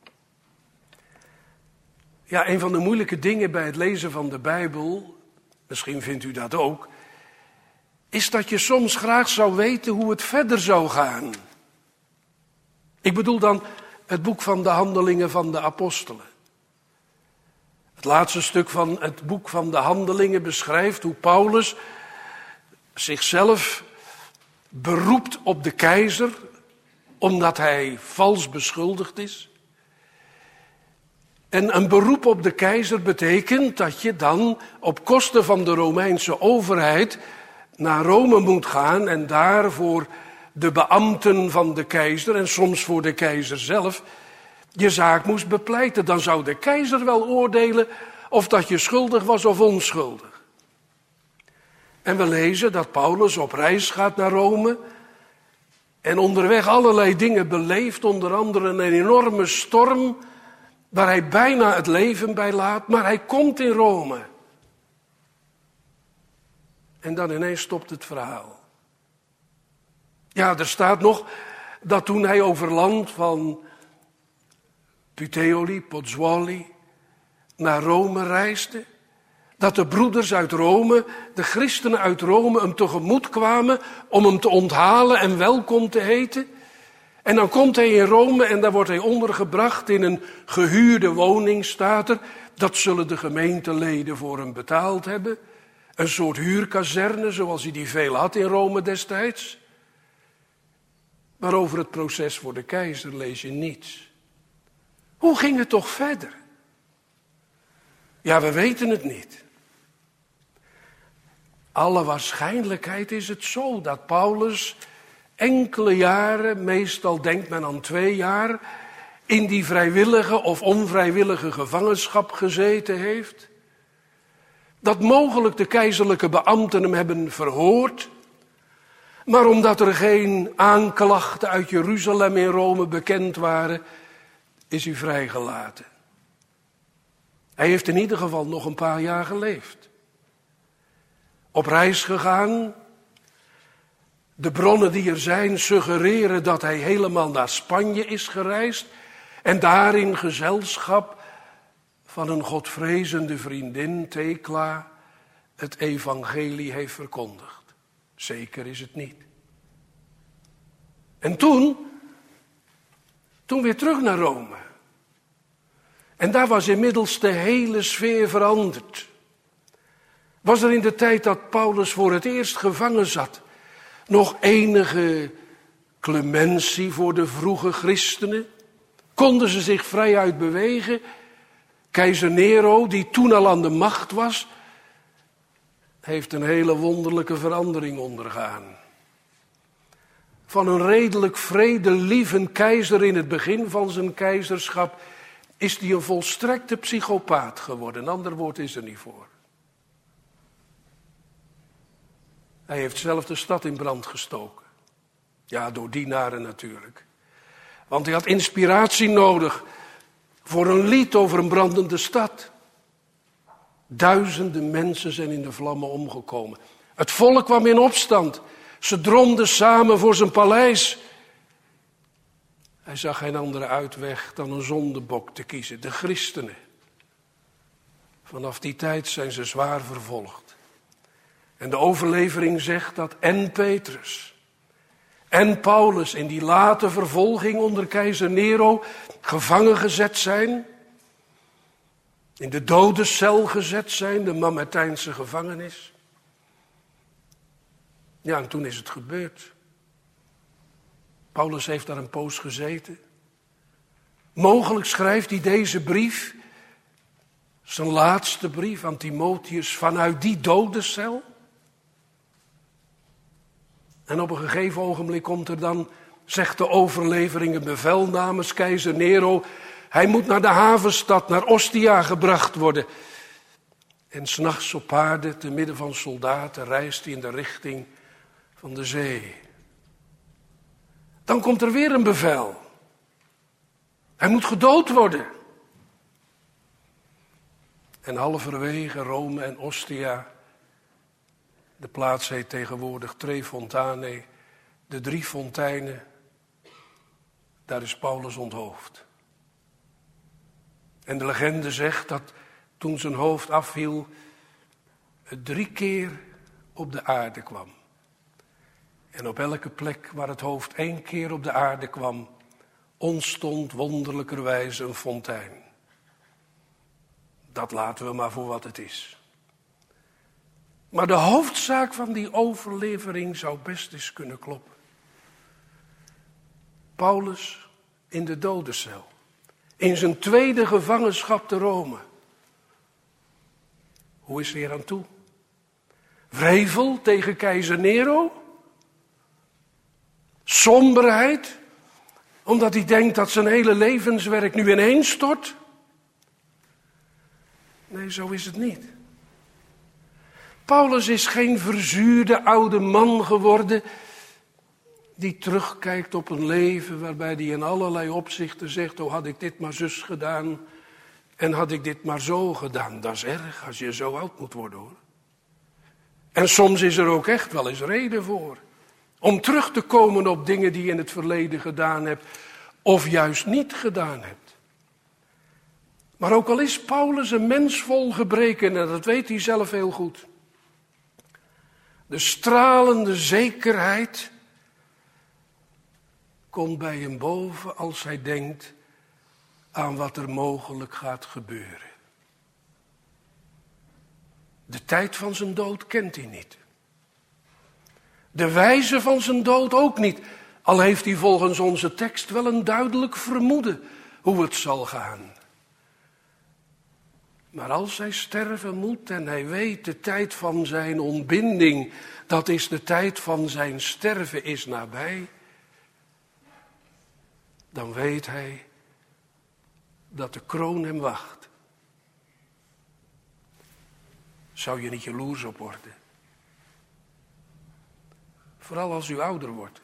Ja, een van de moeilijke dingen bij het lezen van de Bijbel, misschien vindt u dat ook, is dat je soms graag zou weten hoe het verder zou gaan. Ik bedoel dan het boek van de Handelingen van de Apostelen. Het laatste stuk van het boek van de Handelingen beschrijft hoe Paulus zichzelf beroept op de keizer, omdat hij vals beschuldigd is. En een beroep op de keizer betekent dat je dan op kosten van de Romeinse overheid naar Rome moet gaan en daar voor de beambten van de keizer en soms voor de keizer zelf je zaak moest bepleiten. Dan zou de keizer wel oordelen of dat je schuldig was of onschuldig. En we lezen dat Paulus op reis gaat naar Rome en onderweg allerlei dingen beleeft, onder andere een enorme storm waar hij bijna het leven bij laat, maar hij komt in Rome. En dan ineens stopt het verhaal. Ja, er staat nog dat toen hij over land van Puteoli, Pozzuoli, naar Rome reisde, dat de broeders uit Rome, de christenen uit Rome, hem tegemoet kwamen om hem te onthalen en welkom te heten. En dan komt hij in Rome en daar wordt hij ondergebracht in een gehuurde woning, staat er. Dat zullen de gemeenteleden voor hem betaald hebben. Een soort huurkazerne, zoals hij die veel had in Rome destijds. Maar over het proces voor de keizer lees je niets. Hoe ging het toch verder? Ja, we weten het niet. Alle waarschijnlijkheid is het zo dat Paulus enkele jaren, meestal denkt men aan twee jaar, in die vrijwillige of onvrijwillige gevangenschap gezeten heeft. Dat mogelijk de keizerlijke beambten hem hebben verhoord, maar omdat er geen aanklachten uit Jeruzalem in Rome bekend waren, is hij vrijgelaten. Hij heeft in ieder geval nog een paar jaar geleefd. Op reis gegaan. De bronnen die er zijn suggereren dat hij helemaal naar Spanje is gereisd en daar in gezelschap van een godvrezende vriendin, Thekla, het evangelie heeft verkondigd. Zeker is het niet. En toen, toen weer terug naar Rome. En daar was inmiddels de hele sfeer veranderd. Was er in de tijd dat Paulus voor het eerst gevangen zat nog enige clementie voor de vroege christenen? Konden ze zich vrijuit bewegen? Keizer Nero, die toen al aan de macht was, heeft een hele wonderlijke verandering ondergaan. Van een redelijk vredelievend keizer in het begin van zijn keizerschap is hij een volstrekte psychopaat geworden. Een ander woord is er niet voor. Hij heeft zelf de stad in brand gestoken. Ja, door dienaren natuurlijk. Want hij had inspiratie nodig voor een lied over een brandende stad. Duizenden mensen zijn in de vlammen omgekomen. Het volk kwam in opstand. Ze dromden samen voor zijn paleis. Hij zag geen andere uitweg dan een zondebok te kiezen, de christenen. Vanaf die tijd zijn ze zwaar vervolgd. En de overlevering zegt dat en Petrus en Paulus in die late vervolging onder keizer Nero gevangen gezet zijn. In de dodencel gezet zijn, de Mamertijnse gevangenis. Ja, en toen is het gebeurd. Paulus heeft daar een poos gezeten. Mogelijk schrijft hij deze brief, zijn laatste brief aan Timotheus, vanuit die dodencel. En op een gegeven ogenblik komt er dan, zegt de overlevering, een bevel namens keizer Nero. Hij moet naar de havenstad, naar Ostia gebracht worden. En 's nachts op paarden, te midden van soldaten, reist hij in de richting van de zee. Dan komt er weer een bevel. Hij moet gedood worden. En halverwege Rome en Ostia, de plaats heet tegenwoordig Tre Fontane, de drie fonteinen, daar is Paulus onthoofd. En de legende zegt dat toen zijn hoofd afviel, het drie keer op de aarde kwam. En op elke plek waar het hoofd één keer op de aarde kwam, ontstond wonderlijkerwijs een fontein. Dat laten we maar voor wat het is. Maar de hoofdzaak van die overlevering zou best eens kunnen kloppen. Paulus in de dodencel. In zijn tweede gevangenschap te Rome. Hoe is hij eraan toe? Wrevel tegen keizer Nero? Somberheid? Omdat hij denkt dat zijn hele levenswerk nu ineenstort? Nee, zo is het niet. Paulus is geen verzuurde oude man geworden die terugkijkt op een leven waarbij hij in allerlei opzichten zegt, oh had ik dit maar zus gedaan en had ik dit maar zo gedaan. Dat is erg als je zo oud moet worden, hoor. En soms is er ook echt wel eens reden voor. Om terug te komen op dingen die je in het verleden gedaan hebt of juist niet gedaan hebt. Maar ook al is Paulus een mens vol gebreken, en dat weet hij zelf heel goed. De stralende zekerheid komt bij hem boven als hij denkt aan wat er mogelijk gaat gebeuren. De tijd van zijn dood kent hij niet. De wijze van zijn dood ook niet. Al heeft hij volgens onze tekst wel een duidelijk vermoeden hoe het zal gaan. Maar als hij sterven moet en hij weet de tijd van zijn ontbinding, dat is de tijd van zijn sterven is nabij, dan weet hij dat de kroon hem wacht. Zou je niet jaloers op worden? Vooral als u ouder wordt.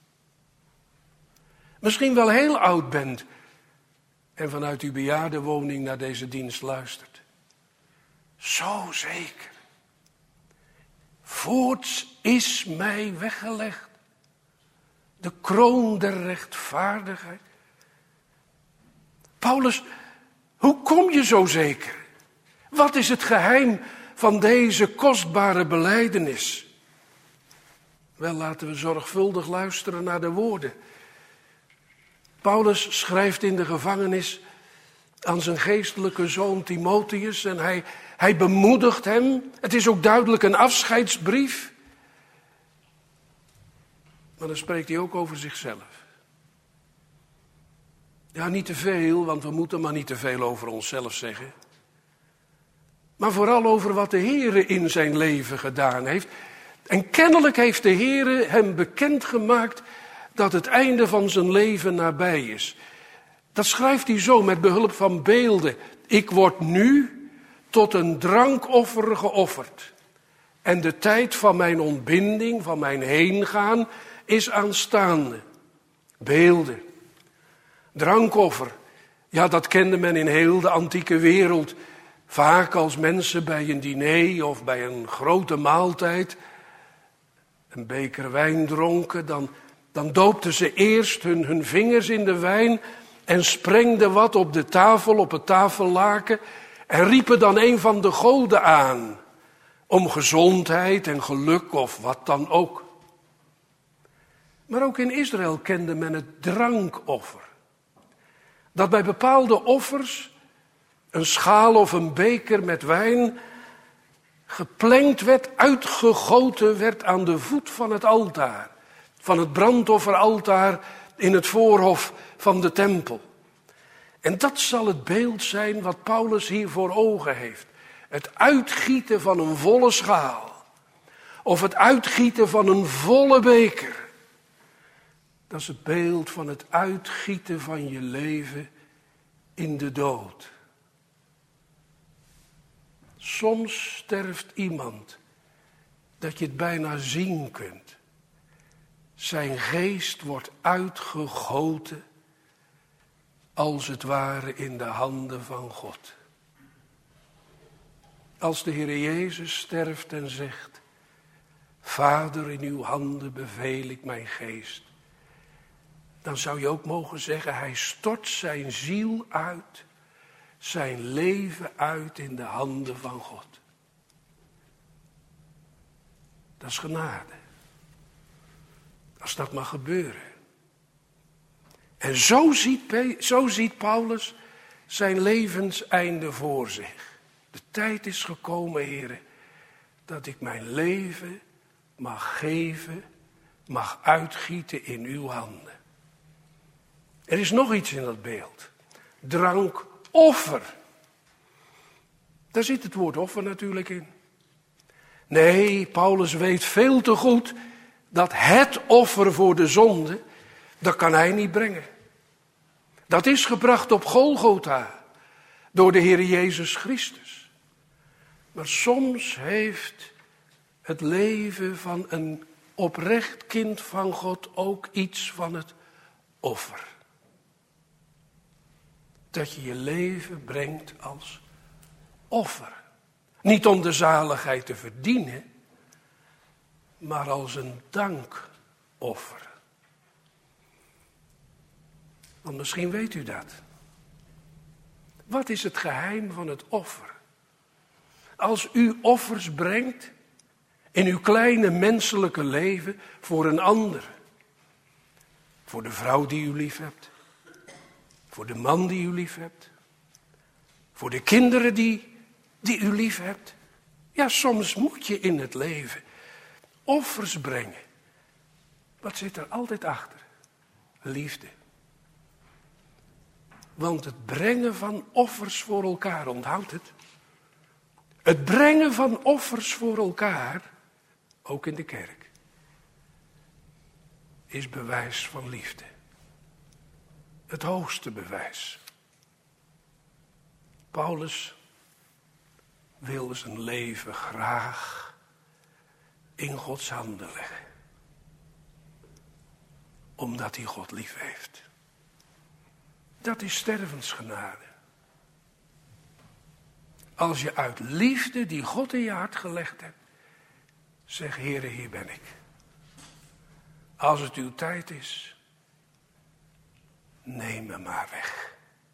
Misschien wel heel oud bent en vanuit uw bejaardenwoning naar deze dienst luistert. Zo zeker. Voorts is mij weggelegd de kroon der rechtvaardigheid. Paulus, hoe kom je zo zeker? Wat is het geheim van deze kostbare belijdenis? Wel, laten we zorgvuldig luisteren naar de woorden. Paulus schrijft in de gevangenis aan zijn geestelijke zoon Timotheus en hij, hij bemoedigt hem. Het is ook duidelijk een afscheidsbrief. Maar dan spreekt hij ook over zichzelf. Ja, niet te veel, want we moeten maar niet te veel over onszelf zeggen. Maar vooral over wat de Heere in zijn leven gedaan heeft. En kennelijk heeft de Heere hem bekendgemaakt dat het einde van zijn leven nabij is. Dat schrijft hij zo met behulp van beelden. Ik word nu tot een drankoffer geofferd. En de tijd van mijn ontbinding, van mijn heengaan, is aanstaande. Beelden. Drankoffer. Ja, dat kende men in heel de antieke wereld. Vaak als mensen bij een diner of bij een grote maaltijd een beker wijn dronken, dan, dan doopten ze eerst hun, hun vingers in de wijn en sprengden wat op de tafel, op het tafellaken en riepen dan een van de goden aan om gezondheid en geluk of wat dan ook. Maar ook in Israël kende men het drankoffer. Dat bij bepaalde offers een schaal of een beker met wijn geplengd werd, uitgegoten werd aan de voet van het altaar. Van het brandofferaltaar in het voorhof van de tempel. En dat zal het beeld zijn wat Paulus hier voor ogen heeft. Het uitgieten van een volle schaal. Of het uitgieten van een volle beker. Dat is het beeld van het uitgieten van je leven in de dood. Soms sterft iemand dat je het bijna zien kunt. Zijn geest wordt uitgegoten als het ware in de handen van God. als de Heer Jezus sterft en zegt: Vader, in uw handen beveel ik mijn geest. Dan zou je ook mogen zeggen, hij stort zijn ziel uit, zijn leven uit in de handen van God. Dat is genade. Als dat mag gebeuren. En zo ziet, zo ziet Paulus zijn levenseinde voor zich. De tijd is gekomen, heren, dat ik mijn leven mag geven, mag uitgieten in uw handen. Er is nog iets in dat beeld. Drankoffer. Daar zit het woord offer natuurlijk in. Nee, Paulus weet veel te goed dat het offer voor de zonde, dat kan hij niet brengen. Dat is gebracht op Golgotha door de Heer Jezus Christus. Maar soms heeft het leven van een oprecht kind van God ook iets van het offer. Dat je je leven brengt als offer. Niet om de zaligheid te verdienen, maar als een dankoffer. Want misschien weet u dat. Wat is het geheim van het offer? Als u offers brengt in uw kleine menselijke leven voor een ander. Voor de vrouw die u lief hebt. Voor de man die u lief hebt. Voor de kinderen die, die u lief hebt. Ja, soms moet je in het leven offers brengen. Wat zit er altijd achter? Liefde. Want het brengen van offers voor elkaar, onthoud het. Het brengen van offers voor elkaar, ook in de kerk, is bewijs van liefde. Het hoogste bewijs. Paulus wilde zijn leven graag in Gods handen leggen. Omdat hij God lief heeft. Dat is stervensgenade. Als je uit liefde die God in je hart gelegd hebt, zeg: Heere, hier ben ik. Als het uw tijd is, neem me maar weg.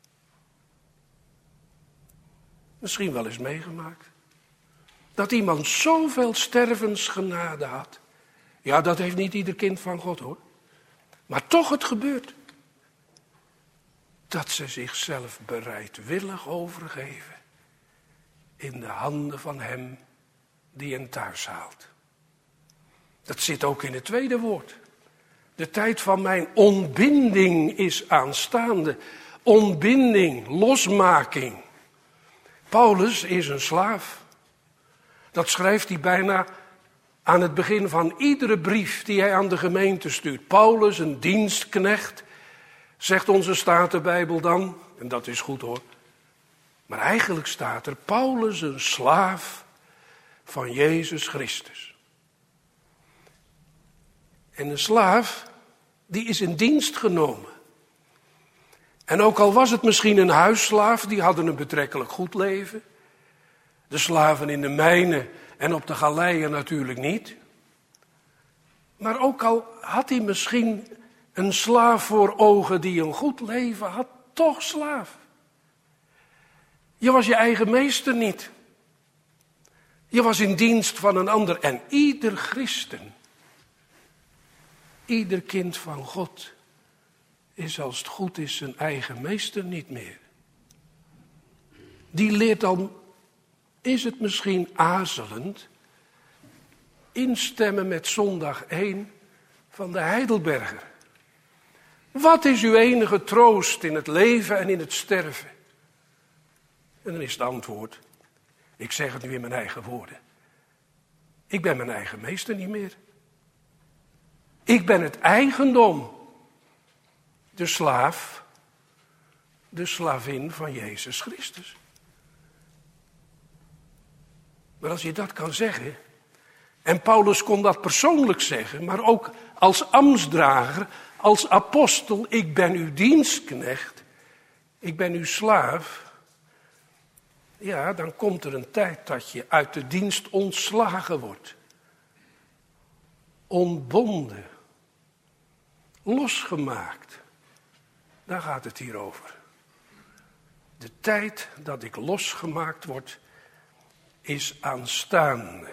Misschien wel eens meegemaakt. Dat iemand zoveel stervensgenade had. Ja, dat heeft niet ieder kind van God, hoor. Maar toch, het gebeurt. Dat ze zichzelf bereidwillig overgeven in de handen van hem die hen thuis haalt. Dat zit ook in het tweede woord. De tijd van mijn ontbinding is aanstaande. Ontbinding, losmaking. Paulus is een slaaf. Dat schrijft hij bijna aan het begin van iedere brief die hij aan de gemeente stuurt. Paulus, een dienstknecht, zegt onze Statenbijbel dan. En dat is goed, hoor. Maar eigenlijk staat er: Paulus, een slaaf van Jezus Christus. En een slaaf, die is in dienst genomen. En ook al was het misschien een huisslaaf, die hadden een betrekkelijk goed leven. De slaven in de mijnen en op de galeien natuurlijk niet. Maar ook al had hij misschien een slaaf voor ogen die een goed leven had, toch slaaf. Je was je eigen meester niet. Je was in dienst van een ander. En ieder christen, ieder kind van God, is als het goed is zijn eigen meester niet meer. Die leert dan, is het misschien aarzelend, instemmen met zondag één van de Heidelberger. Wat is uw enige troost in het leven en in het sterven? En dan is het antwoord: ik zeg het nu in mijn eigen woorden. Ik ben mijn eigen meester niet meer. Ik ben het eigendom. De slaaf, de slavin van Jezus Christus. Maar als je dat kan zeggen, en Paulus kon dat persoonlijk zeggen, maar ook als ambtsdrager, als apostel: ik ben uw dienstknecht, ik ben uw slaaf. ja, dan komt er een tijd dat je uit de dienst ontslagen wordt. Ontbonden. Losgemaakt. Daar gaat het hier over. De tijd dat ik losgemaakt word, is aanstaande.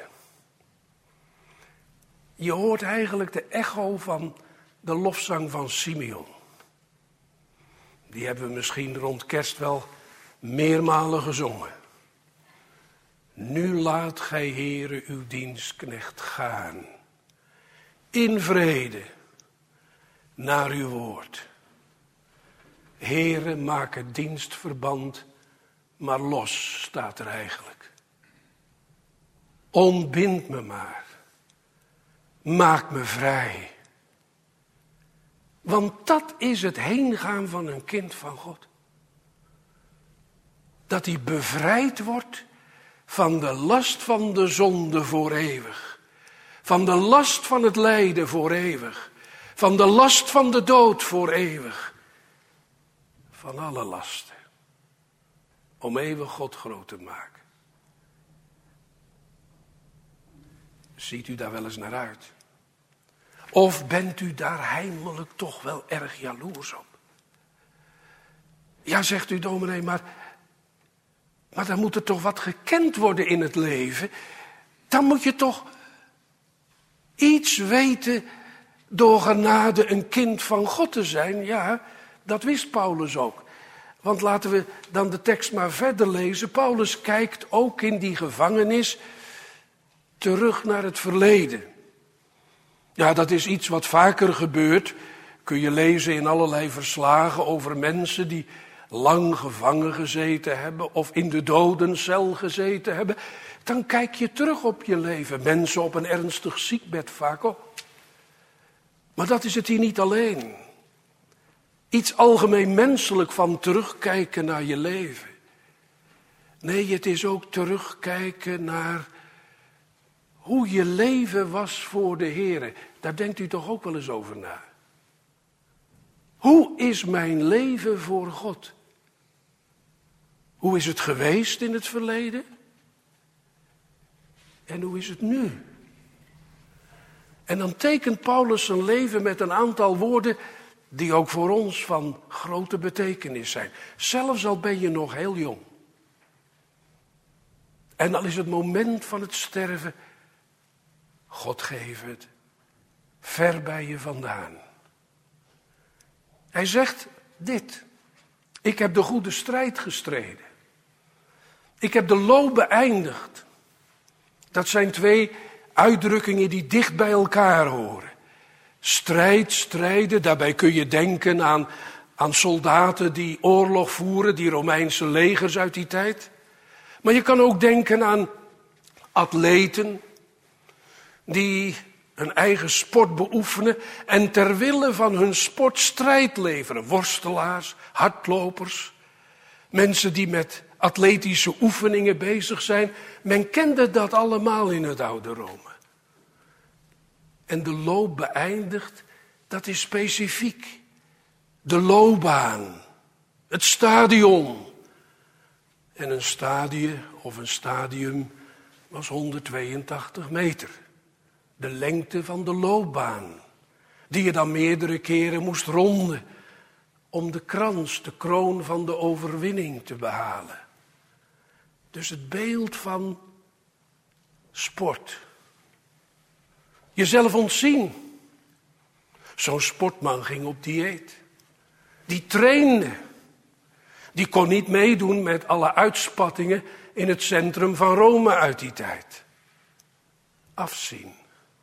Je hoort eigenlijk de echo van de lofzang van Simeon. Die hebben we misschien rond kerst wel meermalen gezongen. Nu laat gij, Heere, uw dienstknecht gaan. In vrede, naar uw woord. Heere, maak het dienstverband maar los, staat er eigenlijk. Ontbind me maar. Maak me vrij. Want dat is het heengaan van een kind van God. Dat hij bevrijd wordt van de last van de zonde voor eeuwig. Van de last van het lijden voor eeuwig. Van de last van de dood voor eeuwig. Van alle lasten. Om eeuwig God groot te maken. Ziet u daar wel eens naar uit? Of bent u daar heimelijk toch wel erg jaloers op? Ja, zegt u, dominee, maar, maar dan moet er toch wat gekend worden in het leven. Dan moet je toch iets weten door genade een kind van God te zijn. Ja, dat wist Paulus ook. Want laten we dan de tekst maar verder lezen. Paulus kijkt ook in die gevangenis terug naar het verleden. Ja, dat is iets wat vaker gebeurt. Kun je lezen in allerlei verslagen over mensen die lang gevangen gezeten hebben of in de dodencel gezeten hebben. Dan kijk je terug op je leven. Mensen op een ernstig ziekbed vaak ook. Maar dat is het hier niet alleen. Iets algemeen menselijk van terugkijken naar je leven. Nee, het is ook terugkijken naar hoe je leven was voor de Heere. Daar denkt u toch ook wel eens over na. Hoe is mijn leven voor God? Hoe is het geweest in het verleden? En hoe is het nu? En dan tekent Paulus zijn leven met een aantal woorden die ook voor ons van grote betekenis zijn. Zelfs al ben je nog heel jong. En dan is het moment van het sterven. God geef het. Ver bij je vandaan. Hij zegt dit. Ik heb de goede strijd gestreden. Ik heb de loop beëindigd. Dat zijn twee uitdrukkingen die dicht bij elkaar horen. Strijd, strijden, daarbij kun je denken aan, aan soldaten die oorlog voeren, die Romeinse legers uit die tijd. Maar je kan ook denken aan atleten die hun eigen sport beoefenen en ter wille van hun sport strijd leveren. Worstelaars, hardlopers, mensen die met atletische oefeningen bezig zijn. Men kende dat allemaal in het oude Rome. En de loop beëindigt, dat is specifiek. De loopbaan, het stadion. En een stadie of een stadium was honderdtweeëntachtig meter. De lengte van de loopbaan, die je dan meerdere keren moest ronden om de krans, de kroon van de overwinning te behalen. Dus het beeld van sport. Jezelf ontzien. Zo'n sportman ging op dieet. Die trainde. Die kon niet meedoen met alle uitspattingen in het centrum van Rome uit die tijd. Afzien.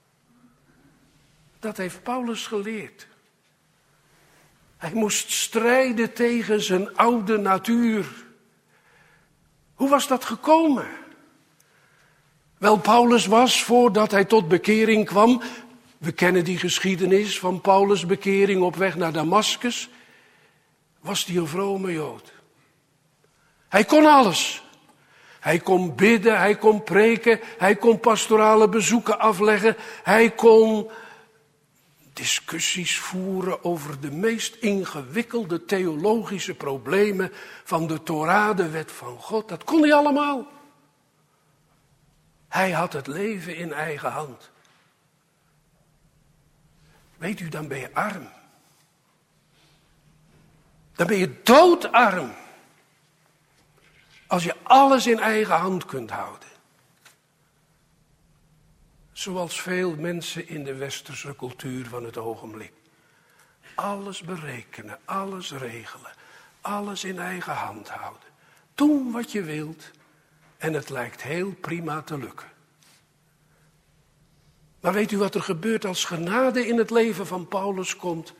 Dat heeft Paulus geleerd. Hij moest strijden tegen zijn oude natuur. Hoe was dat gekomen? Wel, Paulus was, voordat hij tot bekering kwam, we kennen die geschiedenis van Paulus' bekering op weg naar Damaskus, was hij een vrome Jood. Hij kon alles. Hij kon bidden, hij kon preken, hij kon pastorale bezoeken afleggen, hij kon discussies voeren over de meest ingewikkelde theologische problemen van de Torah, de wet van God. Dat kon hij allemaal. Hij had het leven in eigen hand. Weet u, dan ben je arm. Dan ben je doodarm. Als je alles in eigen hand kunt houden. Zoals veel mensen in de westerse cultuur van het ogenblik. Alles berekenen, alles regelen, alles in eigen hand houden. Doen wat je wilt en het lijkt heel prima te lukken. Maar weet u wat er gebeurt als genade in het leven van Paulus komt?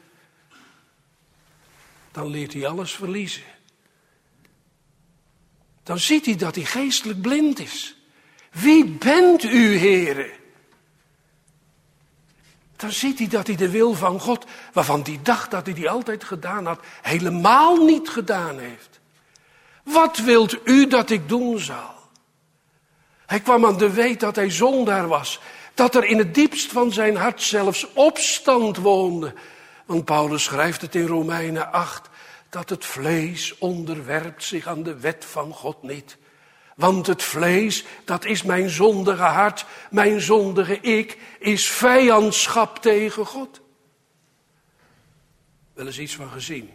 Dan leert hij alles verliezen. Dan ziet hij dat hij geestelijk blind is. Wie bent u, Heere? Dan ziet hij dat hij de wil van God, waarvan hij dacht dat hij die altijd gedaan had, helemaal niet gedaan heeft. Wat wilt u dat ik doen zal? Hij kwam aan de weet dat hij zondaar was. Dat er in het diepst van zijn hart zelfs opstand woonde. Want Paulus schrijft het in Romeinen acht. Dat het vlees onderwerpt zich aan de wet van God niet. Want het vlees, dat is mijn zondige hart, mijn zondige ik, is vijandschap tegen God. Wel eens iets van gezien.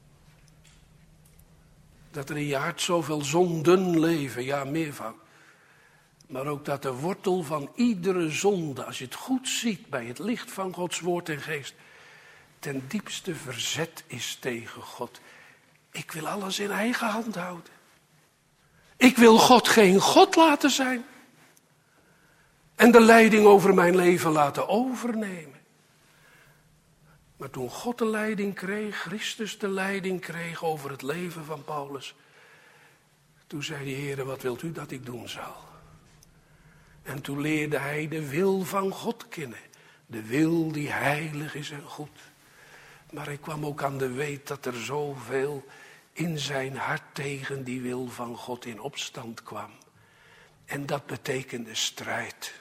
Dat er in je hart zoveel zonden leven, ja meervoud. Maar ook dat de wortel van iedere zonde, als je het goed ziet bij het licht van Gods woord en geest, ten diepste verzet is tegen God. Ik wil alles in eigen hand houden. Ik wil God geen God laten zijn. En de leiding over mijn leven laten overnemen. Maar toen God de leiding kreeg, Christus de leiding kreeg over het leven van Paulus. Toen zei de Heer, wat wilt u dat ik doen zal? En toen leerde hij de wil van God kennen. De wil die heilig is en goed. Maar hij kwam ook aan de weet dat er zoveel in zijn hart tegen die wil van God in opstand kwam. En dat betekende strijd.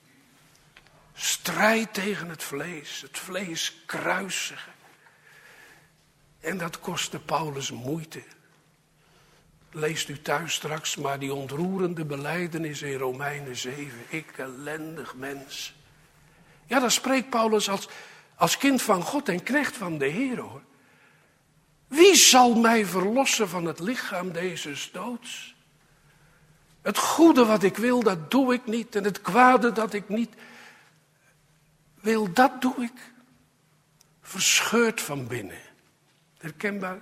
Strijd tegen het vlees. Het vlees kruisigen. En dat kostte Paulus moeite. Leest u thuis straks maar die ontroerende belijdenis in Romeinen zeven. Ik ellendig mens. Ja, daar spreekt Paulus als, als kind van God en knecht van de Heer, hoor. Wie zal mij verlossen van het lichaam deze doods? Het goede wat ik wil, dat doe ik niet. En het kwade dat ik niet wil, dat doe ik. Verscheurd van binnen. Herkenbaar?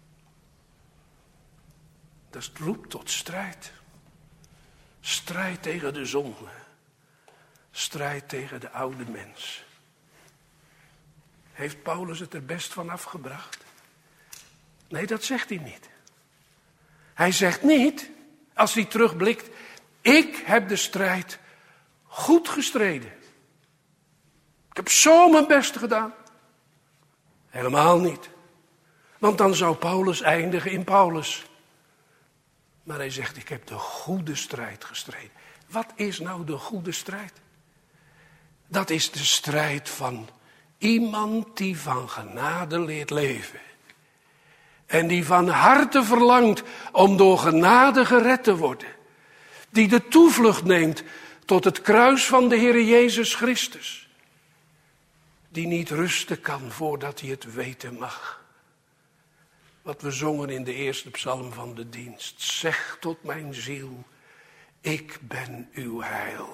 Dat roept tot strijd. Strijd tegen de zonde. Strijd tegen de oude mens. Heeft Paulus het er best van afgebracht? Nee, dat zegt hij niet. Hij zegt niet, als hij terugblikt, ik heb de strijd goed gestreden. Ik heb zo mijn best gedaan. Helemaal niet. Want dan zou Paulus eindigen in Paulus. Maar hij zegt, ik heb de goede strijd gestreden. Wat is nou de goede strijd? Dat is de strijd van iemand die van genade leert leven. En die van harte verlangt om door genade gered te worden. Die de toevlucht neemt tot het kruis van de Heer Jezus Christus. Die niet rusten kan voordat hij het weten mag. Wat we zongen in de eerste psalm van de dienst. Zeg tot mijn ziel, ik ben uw heil.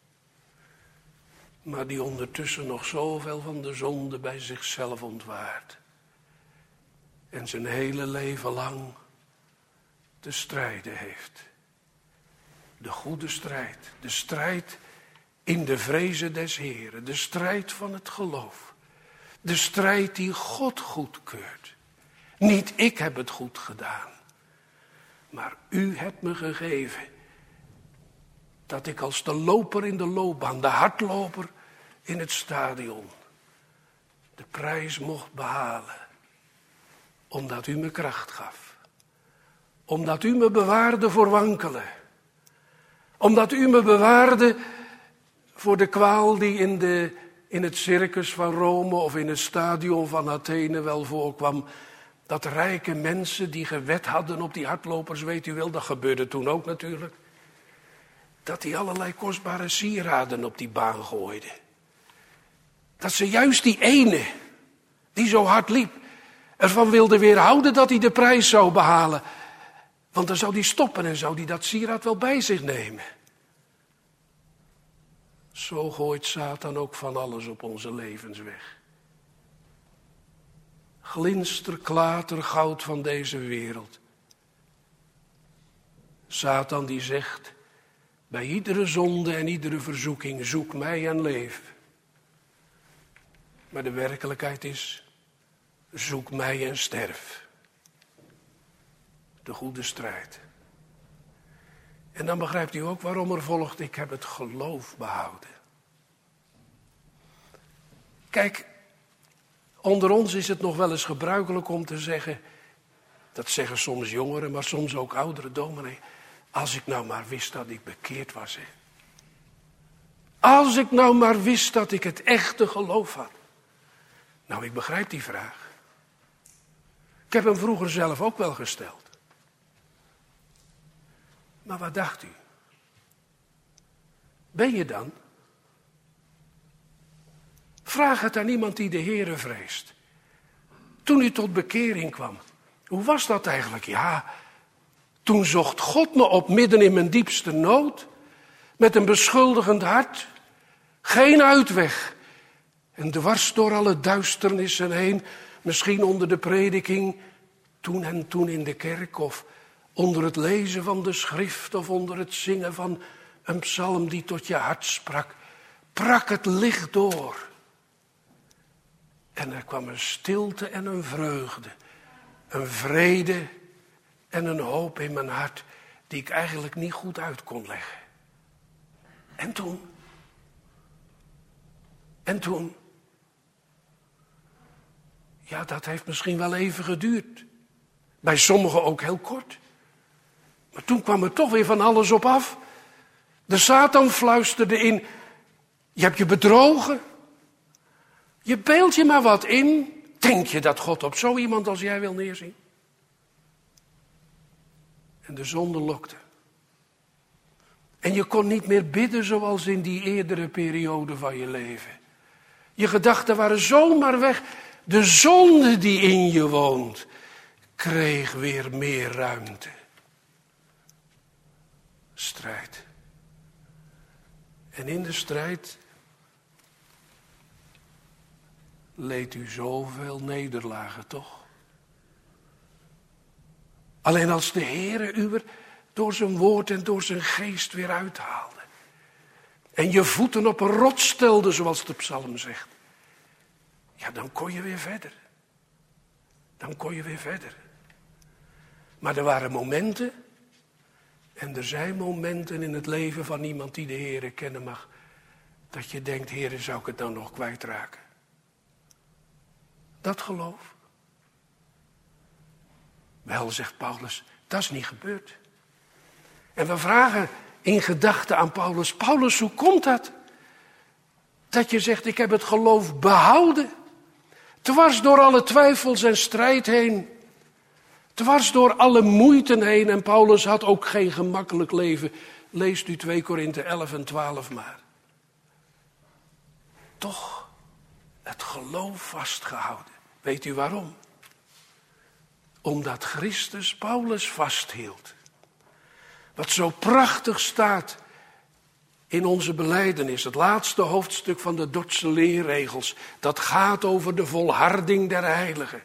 Maar die ondertussen nog zoveel van de zonde bij zichzelf ontwaart. En zijn hele leven lang te strijden heeft. De goede strijd. De strijd in de vrezen des Heren. De strijd van het geloof. De strijd die God goedkeurt. Niet ik heb het goed gedaan. Maar u hebt me gegeven. Dat ik als de loper in de loopbaan. De hardloper in het stadion. De prijs mocht behalen. Omdat u me kracht gaf. Omdat u me bewaarde voor wankelen. Omdat u me bewaarde voor de kwaal die in de in het circus van Rome of in het stadion van Athene wel voorkwam. Dat rijke mensen die gewed hadden op die hardlopers, weet u wel, dat gebeurde toen ook natuurlijk. Dat die allerlei kostbare sieraden op die baan gooiden. Dat ze juist die ene, die zo hard liep, ervan wilden weerhouden dat hij de prijs zou behalen. Want dan zou hij stoppen en zou hij dat sieraad wel bij zich nemen. Zo gooit Satan ook van alles op onze levensweg. Glinster, klater, goud van deze wereld. Satan die zegt, bij iedere zonde en iedere verzoeking, zoek mij en leef. Maar de werkelijkheid is, zoek mij en sterf. De goede strijd. En dan begrijpt u ook waarom er volgt, ik heb het geloof behouden. Kijk, onder ons is het nog wel eens gebruikelijk om te zeggen, dat zeggen soms jongeren, maar soms ook oudere dominee, als ik nou maar wist dat ik bekeerd was. Hè. Als ik nou maar wist dat ik het echte geloof had. Nou, ik begrijp die vraag. Ik heb hem vroeger zelf ook wel gesteld. Maar wat dacht u? Ben je dan? Vraag het aan iemand die de Heere vreest. Toen u tot bekering kwam, hoe was dat eigenlijk? Ja, toen zocht God me op midden in mijn diepste nood, met een beschuldigend hart, geen uitweg. En dwars door alle duisternissen heen, misschien onder de prediking, toen en toen in de kerk, of onder het lezen van de schrift, of onder het zingen van een psalm die tot je hart sprak, brak het licht door. En er kwam een stilte en een vreugde, een vrede en een hoop in mijn hart, die ik eigenlijk niet goed uit kon leggen. En toen? En toen? Ja, dat heeft misschien wel even geduurd. Bij sommigen ook heel kort. Maar toen kwam er toch weer van alles op af. De Satan fluisterde in, je hebt je bedrogen. Je beeld je maar wat in. Denk je dat God op zo iemand als jij wil neerzien? En de zonde lokte. En je kon niet meer bidden zoals in die eerdere periode van je leven. Je gedachten waren zomaar weg. De zonde die in je woont, kreeg weer meer ruimte. Strijd. En in de strijd leed u zoveel nederlagen, toch? Alleen als de Heere u er door zijn woord en door zijn geest weer uithaalde. En je voeten op een rots stelde, zoals de psalm zegt. Ja, dan kon je weer verder. Dan kon je weer verder. Maar er waren momenten, en er zijn momenten in het leven van iemand die de Heere kennen mag, dat je denkt, Heere, zou ik het nou nog kwijtraken? Dat geloof. Wel, zegt Paulus, dat is niet gebeurd. En we vragen in gedachten aan Paulus, Paulus, hoe komt dat? Dat je zegt, ik heb het geloof behouden. Dwars door alle twijfels en strijd heen. Dwars door alle moeiten heen. En Paulus had ook geen gemakkelijk leven. Leest u twee Korinthe elf en twaalf maar. Toch het geloof vastgehouden. Weet u waarom? Omdat Christus Paulus vasthield. Wat zo prachtig staat in onze belijdenis, het laatste hoofdstuk van de Dordtse leerregels, dat gaat over de volharding der heiligen.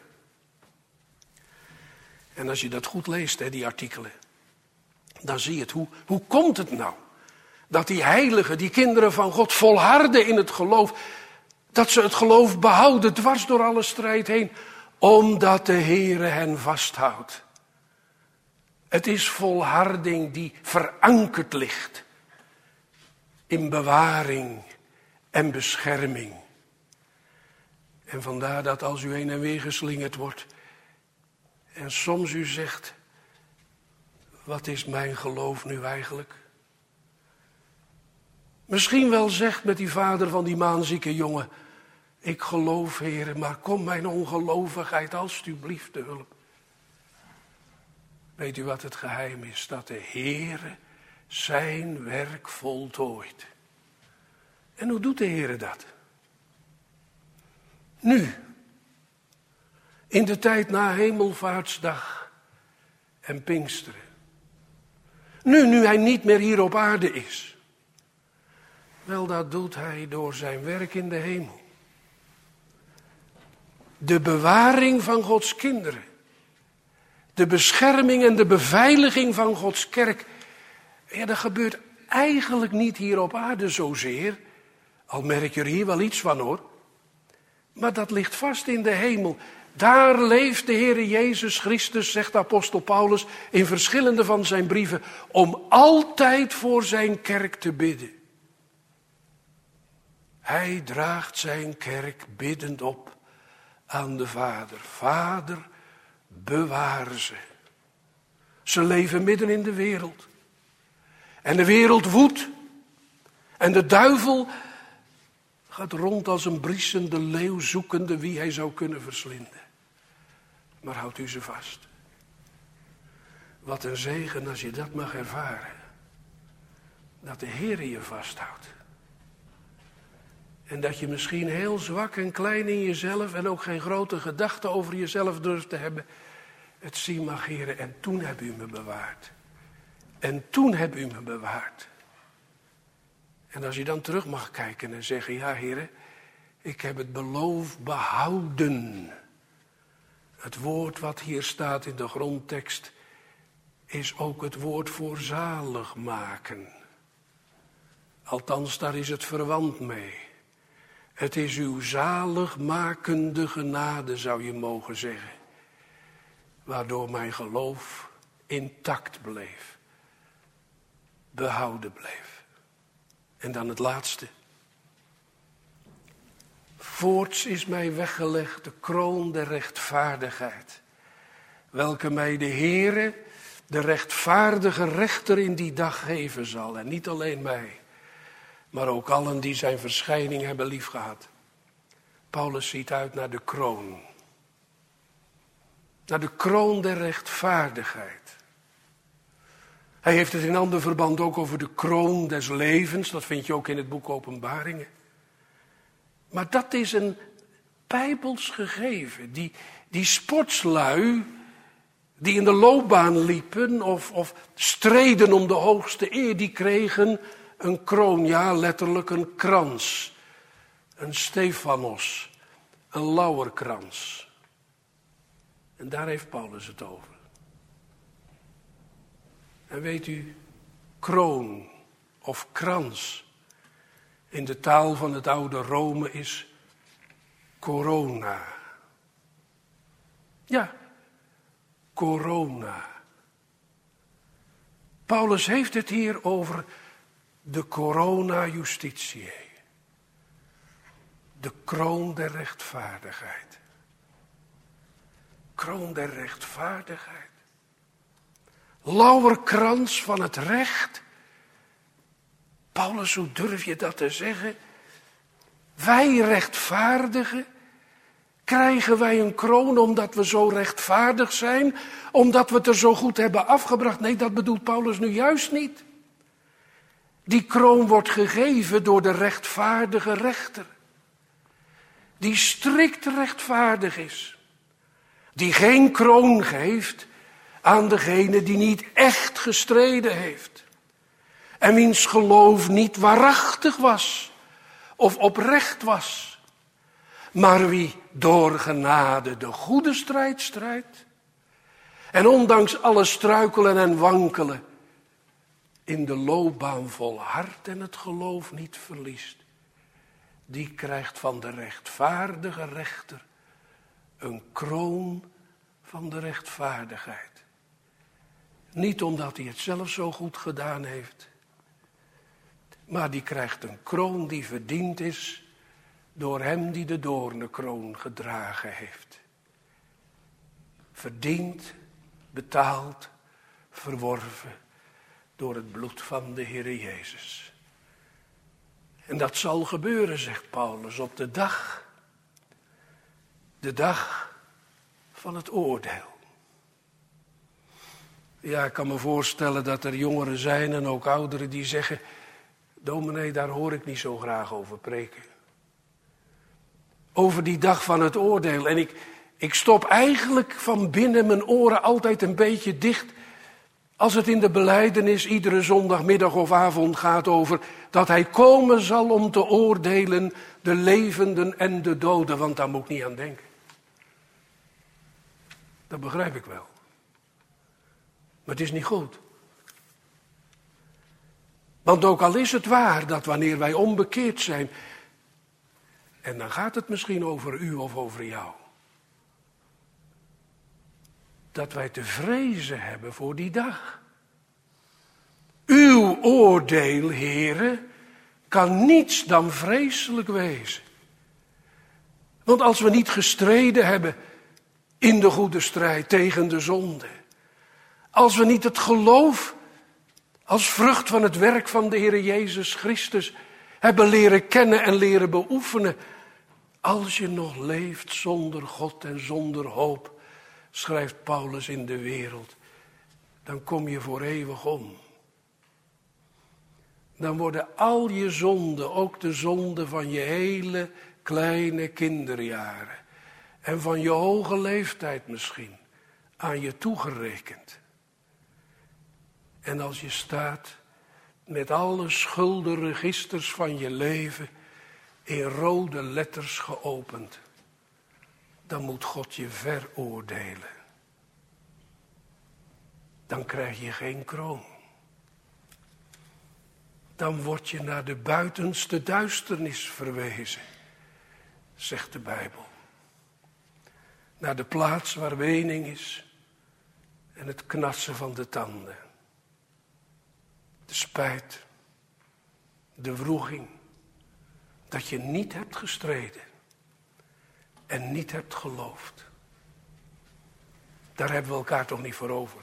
En als je dat goed leest, hè, die artikelen, dan zie je het. Hoe, hoe komt het nou dat die heiligen, die kinderen van God, volharden in het geloof, dat ze het geloof behouden dwars door alle strijd heen, omdat de Heere hen vasthoudt. Het is volharding die verankerd ligt in bewaring en bescherming. En vandaar dat als u heen en weer geslingerd wordt en soms u zegt, wat is mijn geloof nu eigenlijk? Misschien wel zegt met die vader van die maanzieke jongen: ik geloof, Heere, maar kom mijn ongelovigheid alstublieft te hulp. Weet u wat het geheim is? Dat de Heere zijn werk voltooit. En hoe doet de Heere dat? Nu, in de tijd na Hemelvaartsdag en Pinksteren. Nu, nu hij niet meer hier op aarde is. Wel, dat doet hij door zijn werk in de hemel. De bewaring van Gods kinderen. De bescherming en de beveiliging van Gods kerk. Ja, dat gebeurt eigenlijk niet hier op aarde zozeer. Al merk je er hier wel iets van, hoor. Maar dat ligt vast in de hemel. Daar leeft de Heere Jezus Christus, zegt apostel Paulus in verschillende van zijn brieven, om altijd voor zijn kerk te bidden. Hij draagt zijn kerk biddend op aan de Vader. Vader, bewaar ze. Ze leven midden in de wereld. En de wereld woedt. En de duivel gaat rond als een briesende leeuw, zoekende wie hij zou kunnen verslinden. Maar houdt u ze vast. Wat een zegen als je dat mag ervaren. Dat de Heer je vasthoudt. En dat je misschien heel zwak en klein in jezelf en ook geen grote gedachten over jezelf durft te hebben. Het zien mag, Heer, en toen heb u me bewaard. En toen heb u me bewaard. En als je dan terug mag kijken en zeggen, ja, Heer, ik heb het beloof behouden. Het woord wat hier staat in de grondtekst is ook het woord voor zalig maken. Althans, daar is het verwant mee. Het is uw zaligmakende genade, zou je mogen zeggen. Waardoor mijn geloof intact bleef. Behouden bleef. En dan het laatste. Voorts is mij weggelegd de kroon der rechtvaardigheid. Welke mij de Heere, de rechtvaardige rechter in die dag geven zal. En niet alleen mij. Maar ook allen die zijn verschijning hebben liefgehad. Paulus ziet uit naar de kroon. Naar de kroon der rechtvaardigheid. Hij heeft het in ander verband ook over de kroon des levens. Dat vind je ook in het boek Openbaringen. Maar dat is een bijbels gegeven. Die, die sportslui die in de loopbaan liepen of, of streden om de hoogste eer, die kregen een kroon, ja, letterlijk een krans. Een Stefanos, een lauwerkrans. En daar heeft Paulus het over. En weet u, kroon of krans in de taal van het oude Rome is corona. Ja, corona. Paulus heeft het hier over de corona justitiae. De kroon der rechtvaardigheid. Kroon der rechtvaardigheid. Lauwerkrans van het recht. Paulus, hoe durf je dat te zeggen? Wij rechtvaardigen, krijgen wij een kroon omdat we zo rechtvaardig zijn, omdat we het er zo goed hebben afgebracht? Nee, dat bedoelt Paulus nu juist niet. Die kroon wordt gegeven door de rechtvaardige rechter. Die strikt rechtvaardig is. Die geen kroon geeft aan degene die niet echt gestreden heeft. En wiens geloof niet waarachtig was of oprecht was. Maar wie door genade de goede strijd strijdt. En ondanks alle struikelen en wankelen in de loopbaan volhardt en het geloof niet verliest. Die krijgt van de rechtvaardige rechter een kroon van de rechtvaardigheid. Niet omdat hij het zelf zo goed gedaan heeft. Maar die krijgt een kroon die verdiend is door hem die de doornenkroon gedragen heeft. Verdiend, betaald, verworven door het bloed van de Heere Jezus. En dat zal gebeuren, zegt Paulus, op de dag, de dag van het oordeel. Ja, ik kan me voorstellen dat er jongeren zijn en ook ouderen die zeggen, dominee, daar hoor ik niet zo graag over preken. Over die dag van het oordeel. En ik, ik stop eigenlijk van binnen mijn oren altijd een beetje dicht als het in de belijdenis iedere zondagmiddag of avond gaat over dat hij komen zal om te oordelen de levenden en de doden. Want daar moet ik niet aan denken. Dat begrijp ik wel. Maar het is niet goed. Want ook al is het waar dat wanneer wij onbekeerd zijn, en dan gaat het misschien over u of over jou, dat wij te vrezen hebben voor die dag. Uw oordeel, heren, kan niets dan vreselijk wezen. Want als we niet gestreden hebben in de goede strijd tegen de zonde, als we niet het geloof als vrucht van het werk van de Heer Jezus Christus hebben leren kennen en leren beoefenen, als je nog leeft zonder God en zonder hoop, schrijft Paulus, in de wereld, dan kom je voor eeuwig om. Dan worden al je zonden, ook de zonden van je hele kleine kinderjaren en van je hoge leeftijd misschien, aan je toegerekend. En als je staat met alle schuldenregisters van je leven in rode letters geopend, dan moet God je veroordelen. Dan krijg je geen kroon. Dan word je naar de buitenste duisternis verwezen, zegt de Bijbel. Naar de plaats waar wening is en het knarsen van de tanden. De spijt, de wroeging, dat je niet hebt gestreden en niet hebt geloofd. Daar hebben we elkaar toch niet voor over.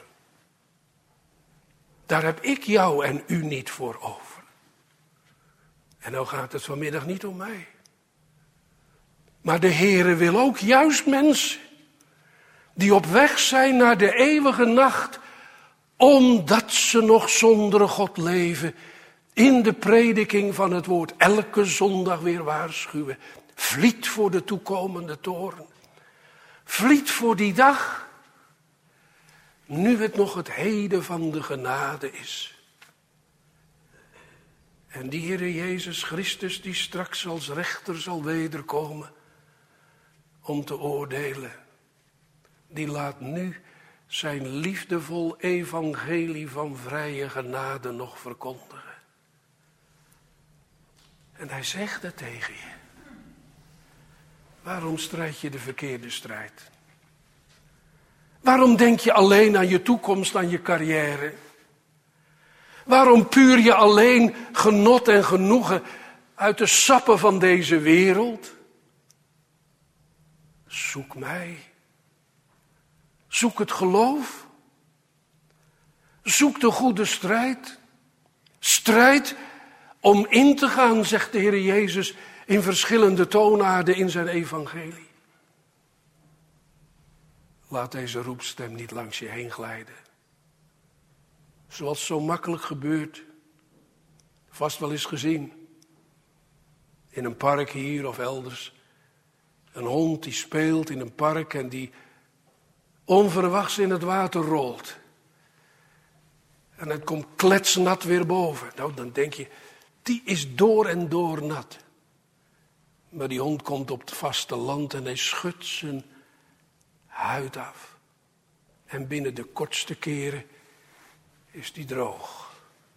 Daar heb ik jou en u niet voor over. En nou gaat het vanmiddag niet om mij. Maar de Heere wil ook juist mensen die op weg zijn naar de eeuwige nacht, omdat ze nog zonder God leven, in de prediking van het woord elke zondag weer waarschuwen. Vliet voor de toekomende toorn. Vliet voor die dag, nu het nog het heden van de genade is. En die Heere Jezus Christus, die straks als rechter zal wederkomen om te oordelen, die laat nu zijn liefdevol evangelie van vrije genade nog verkondigen. En hij zegt het tegen je. Waarom strijd je de verkeerde strijd? Waarom denk je alleen aan je toekomst, aan je carrière? Waarom puur je alleen genot en genoegen uit de sappen van deze wereld? Zoek mij. Zoek het geloof. Zoek de goede strijd. Strijd om in te gaan, zegt de Heer Jezus in verschillende toonaarden in zijn evangelie. Laat deze roepstem niet langs je heen glijden. Zoals zo makkelijk gebeurt, vast wel eens gezien, in een park hier of elders. Een hond die speelt in een park en die onverwachts in het water rolt. En het komt kletsnat weer boven. Nou, dan denk je, die is door en door nat. Maar die hond komt op het vasteland en hij schudt zijn huid af. En binnen de kortste keren is die droog.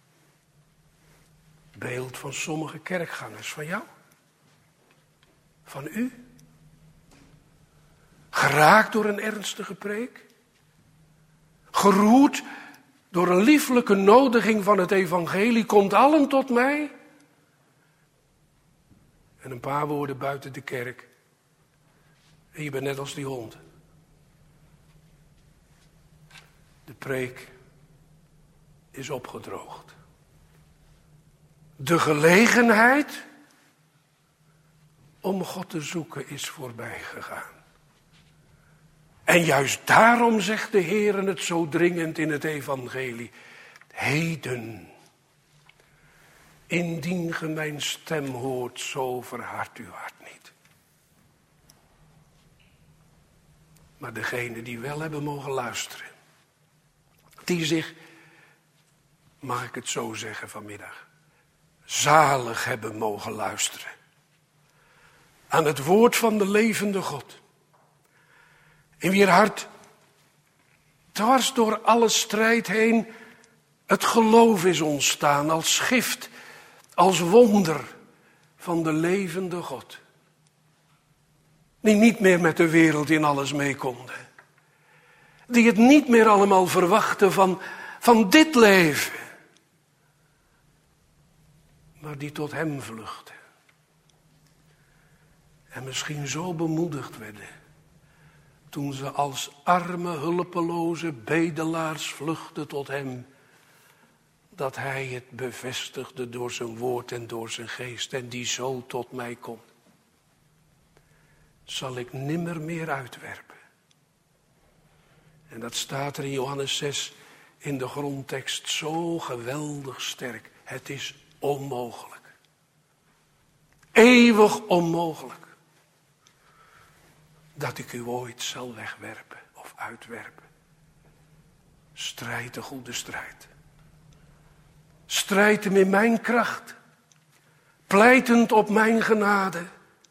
Beeld van sommige kerkgangers, van jou? Van u? Geraakt door een ernstige preek? Geroerd door een lieflijke nodiging van het evangelie, komt allen tot mij? En een paar woorden buiten de kerk. En je bent net als die hond. De preek is opgedroogd. De gelegenheid om God te zoeken is voorbij gegaan. En juist daarom zegt de Heer het zo dringend in het evangelie. Heden, indien ge mijn stem hoort, zo verhardt uw hart niet. Maar degenen die wel hebben mogen luisteren, die zich, mag ik het zo zeggen vanmiddag, zalig hebben mogen luisteren aan het woord van de levende God. In wier hart dwars door alle strijd heen het geloof is ontstaan als gift, als wonder van de levende God. Die niet meer met de wereld in alles mee konden. Die het niet meer allemaal verwachten van, van dit leven. Maar die tot hem vluchten. En misschien zo bemoedigd werden. Toen ze als arme, hulpeloze bedelaars vluchtten tot hem. Dat hij het bevestigde door zijn woord en door zijn geest. En die zo tot mij komt. Zal ik nimmer meer uitwerpen. En dat staat er in Johannes zes in de grondtekst zo geweldig sterk. Het is onmogelijk. Eeuwig onmogelijk. Dat ik u ooit zal wegwerpen of uitwerpen. Strijd de goede strijd. Strijd hem in mijn kracht. Pleitend op mijn genade.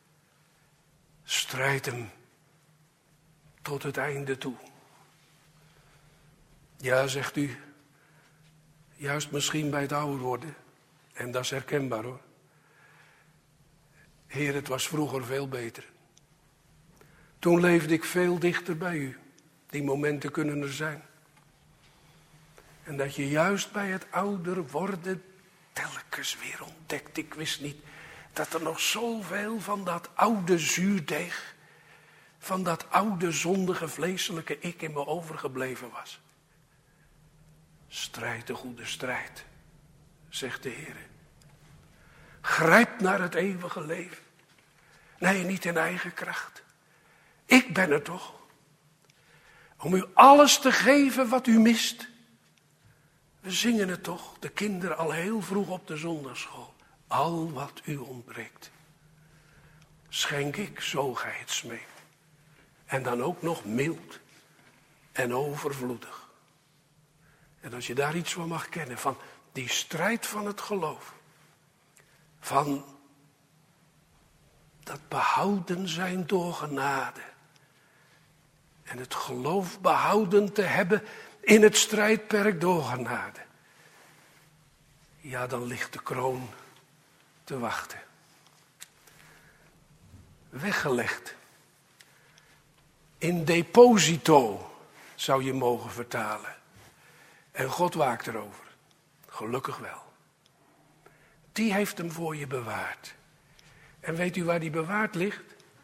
Strijd hem tot het einde toe. Ja, zegt u, juist misschien bij het ouder worden. En dat is herkenbaar hoor. Heer, het was vroeger veel beter. Toen leefde ik veel dichter bij u. Die momenten kunnen er zijn. En dat je juist bij het ouder worden telkens weer ontdekt. Ik wist niet dat er nog zoveel van dat oude zuurdeeg, van dat oude zondige vleeselijke ik in me overgebleven was. Strijd de goede strijd, zegt de Heer. Grijp naar het eeuwige leven. Nee, niet in eigen kracht. Ik ben er toch. Om u alles te geven wat u mist. We zingen het toch, de kinderen al heel vroeg op de zondagschool. Al wat u ontbreekt, schenk ik, zo gij het smeekt. En dan ook nog mild en overvloedig. En als je daar iets van mag kennen, van die strijd van het geloof. Van dat behouden zijn door genade. En het geloof behouden te hebben in het strijdperk door genade. Ja, dan ligt de kroon te wachten. Weggelegd. In deposito zou je mogen vertalen. En God waakt erover. Gelukkig wel. Die heeft hem voor je bewaard. En weet u waar die bewaard ligt?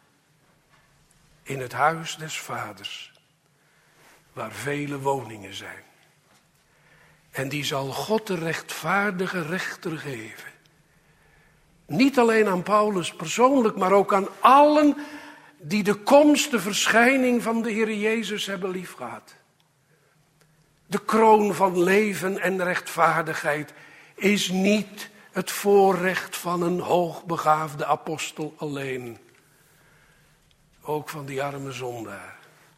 In het huis des vaders. Waar vele woningen zijn. En die zal God de rechtvaardige rechter geven. Niet alleen aan Paulus persoonlijk, maar ook aan allen die de komst, de verschijning van de Heer Jezus hebben liefgehad. De kroon van leven en rechtvaardigheid is niet het voorrecht van een hoogbegaafde apostel alleen. Ook van die arme zondaar.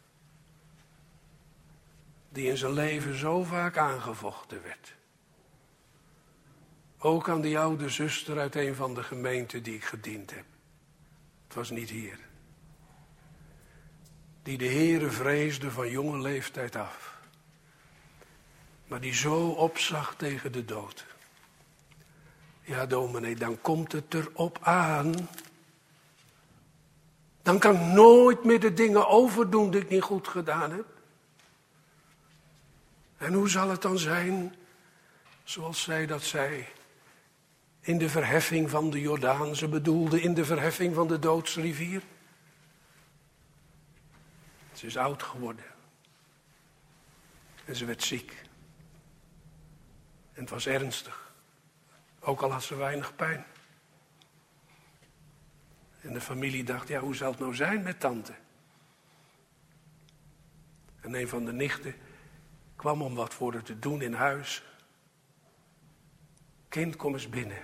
Die in zijn leven zo vaak aangevochten werd. Ook aan die oude zuster uit een van de gemeenten die ik gediend heb. Het was niet hier. Die de Heere vreesde van jonge leeftijd af. Maar die zo opzag tegen de dood. Ja, dominee, dan komt het erop aan. Dan kan ik nooit meer de dingen overdoen die ik niet goed gedaan heb. En hoe zal het dan zijn, zoals zij dat zei, in de verheffing van de Jordaan, ze bedoelde in de verheffing van de doodsrivier? Ze is oud geworden. En ze werd ziek. En het was ernstig. Ook al had ze weinig pijn. En de familie dacht, ja, hoe zal het nou zijn met tante? En een van de nichten kwam om wat voor haar te doen in huis. Kind, kom eens binnen.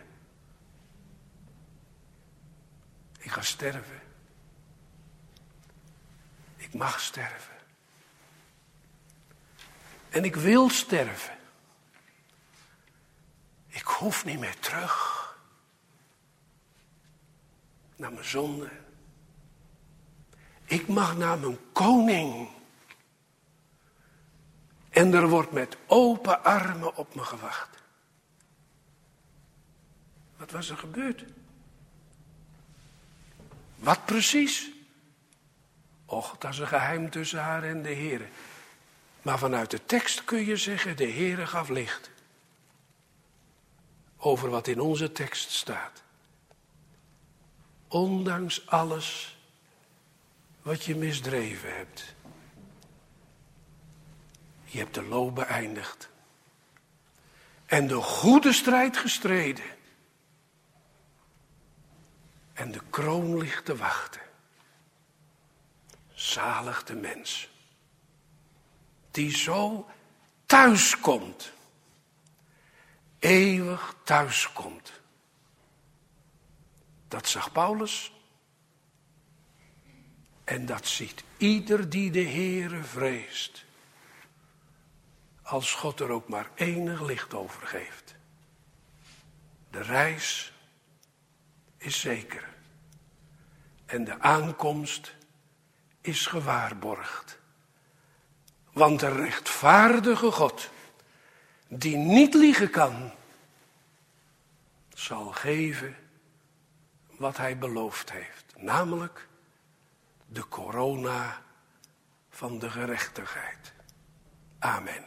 Ik ga sterven. Ik mag sterven. En ik wil sterven. Ik hoef niet meer terug naar mijn zonde. Ik mag naar mijn koning. En er wordt met open armen op me gewacht. Wat was er gebeurd? Wat precies? Och, dat is een geheim tussen haar en de Heere. Maar vanuit de tekst kun je zeggen, de Heere gaf licht. Over wat in onze tekst staat. Ondanks alles wat je misdreven hebt. Je hebt de loop beëindigd. En de goede strijd gestreden. En de kroon ligt te wachten. Zalig de mens. Die zo thuiskomt. Eeuwig thuiskomt. Dat zag Paulus. En dat ziet ieder die de Heere vreest. Als God er ook maar enig licht over geeft. De reis is zeker. En de aankomst is gewaarborgd. Want de rechtvaardige God, die niet liegen kan, zal geven wat hij beloofd heeft. Namelijk de corona van de gerechtigheid. Amen.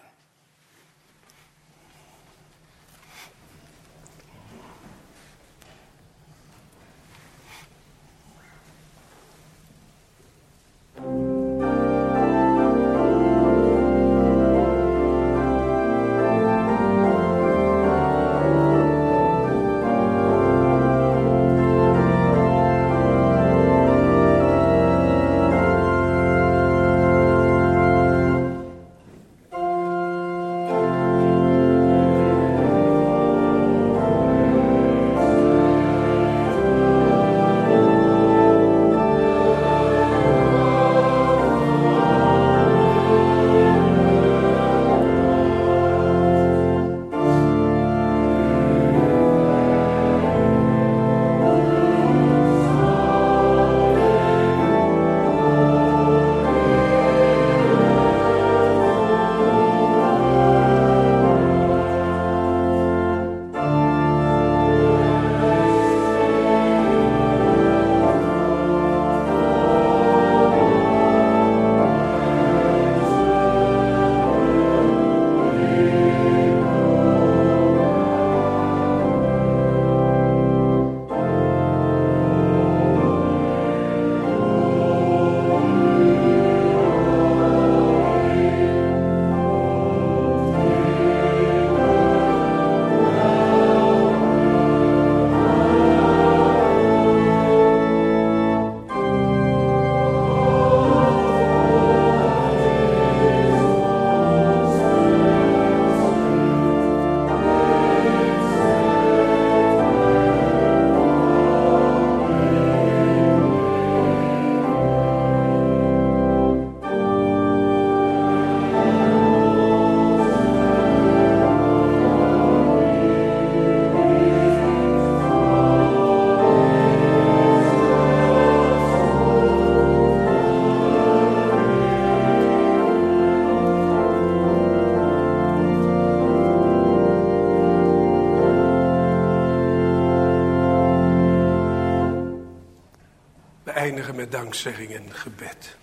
Eindigen met dankzegging en gebed.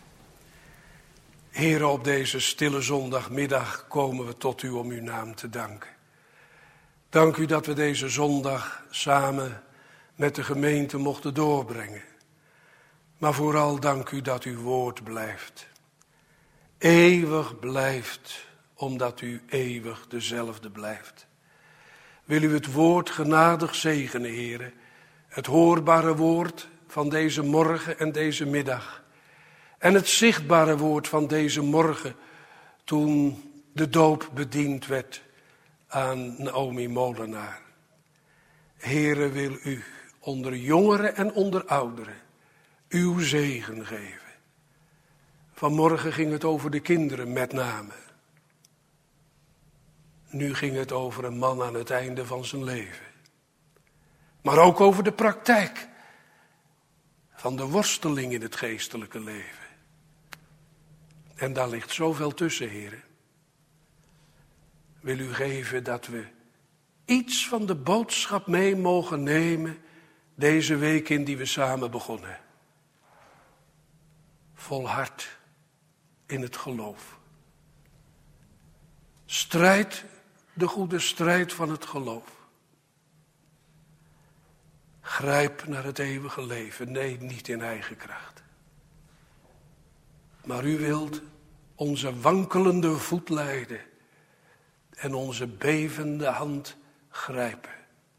Heere, op deze stille zondagmiddag komen we tot u om uw naam te danken. Dank u dat we deze zondag samen met de gemeente mochten doorbrengen. Maar vooral dank u dat uw woord blijft. Eeuwig blijft, omdat u eeuwig dezelfde blijft. Wil u het woord genadig zegenen, Heere. Het hoorbare woord van deze morgen en deze middag. En het zichtbare woord van deze morgen toen de doop bediend werd aan Naomi Molenaar. Heere, wil u onder jongeren en onder ouderen uw zegen geven. Vanmorgen ging het over de kinderen met name. Nu ging het over een man aan het einde van zijn leven. Maar ook over de praktijk van de worsteling in het geestelijke leven. En daar ligt zoveel tussen, heren. Wil u geven dat we iets van de boodschap mee mogen nemen deze week in die we samen begonnen. Volhard in het geloof. Strijd de goede strijd van het geloof. Grijp naar het eeuwige leven. Nee, niet in eigen kracht. Maar u wilt onze wankelende voet leiden en onze bevende hand grijpen.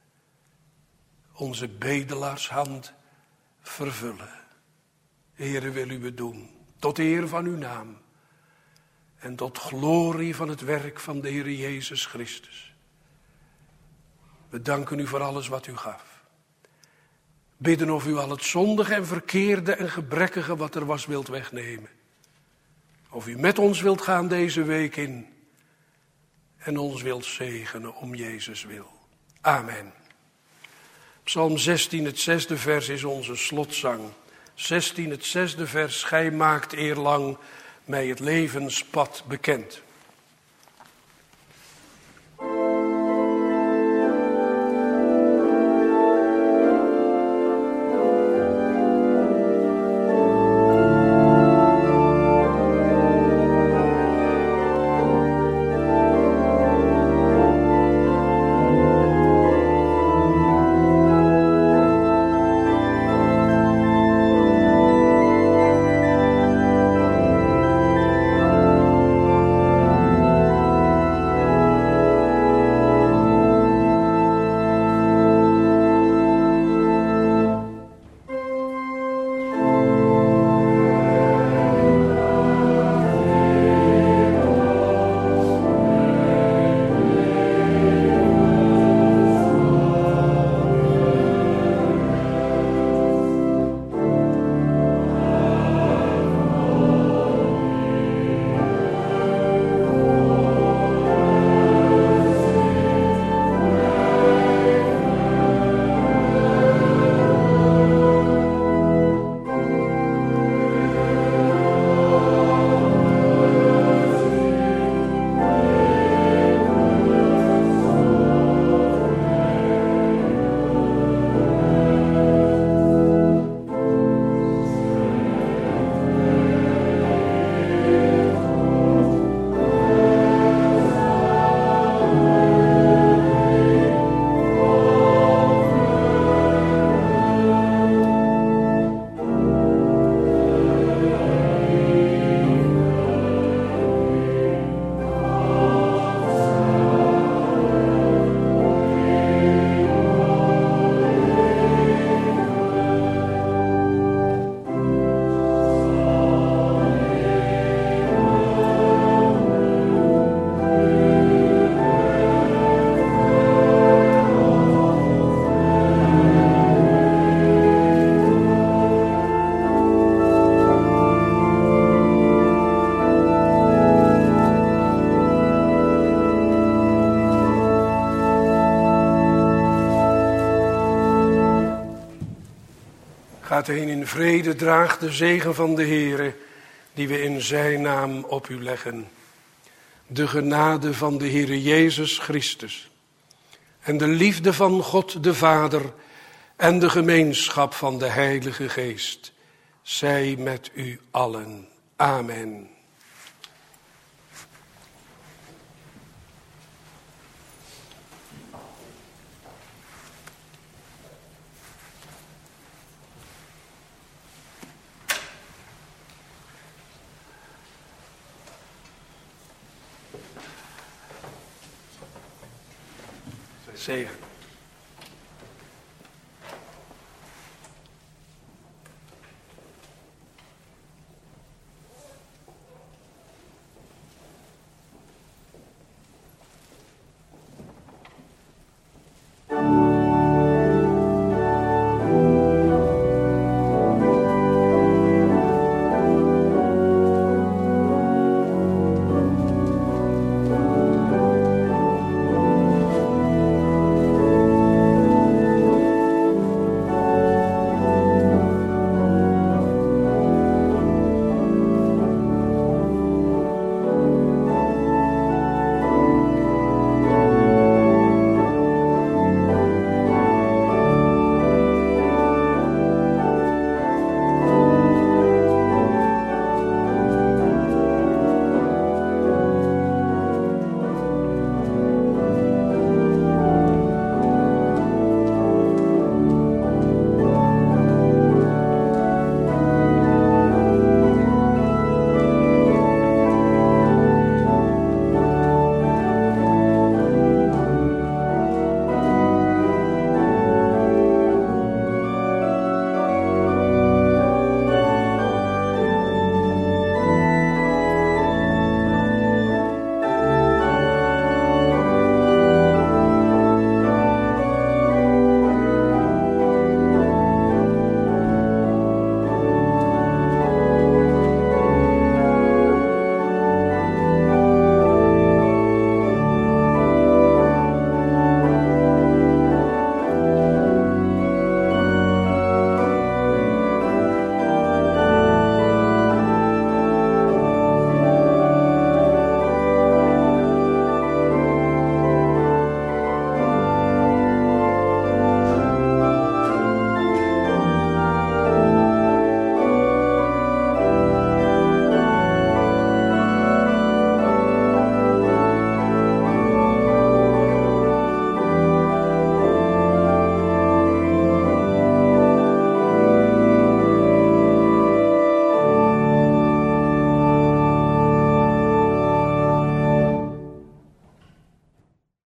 Onze bedelaarshand vervullen. Heere, wil u het doen, tot eer van uw naam en tot glorie van het werk van de Heer Jezus Christus. We danken u voor alles wat u gaf. Bidden of u al het zondige en verkeerde en gebrekkige wat er was wilt wegnemen. Of u met ons wilt gaan deze week in en ons wilt zegenen om Jezus wil. Amen. Psalm zestien, het zesde vers is onze slotzang. zestien, het zesde vers. Gij maakt eerlang mij het levenspad bekend. Gaat heen in vrede, draagt de zegen van de Heere, die we in zijn naam op u leggen. De genade van de Heere Jezus Christus en de liefde van God de Vader en de gemeenschap van de Heilige Geest, zij met u allen. Amen. Zegen.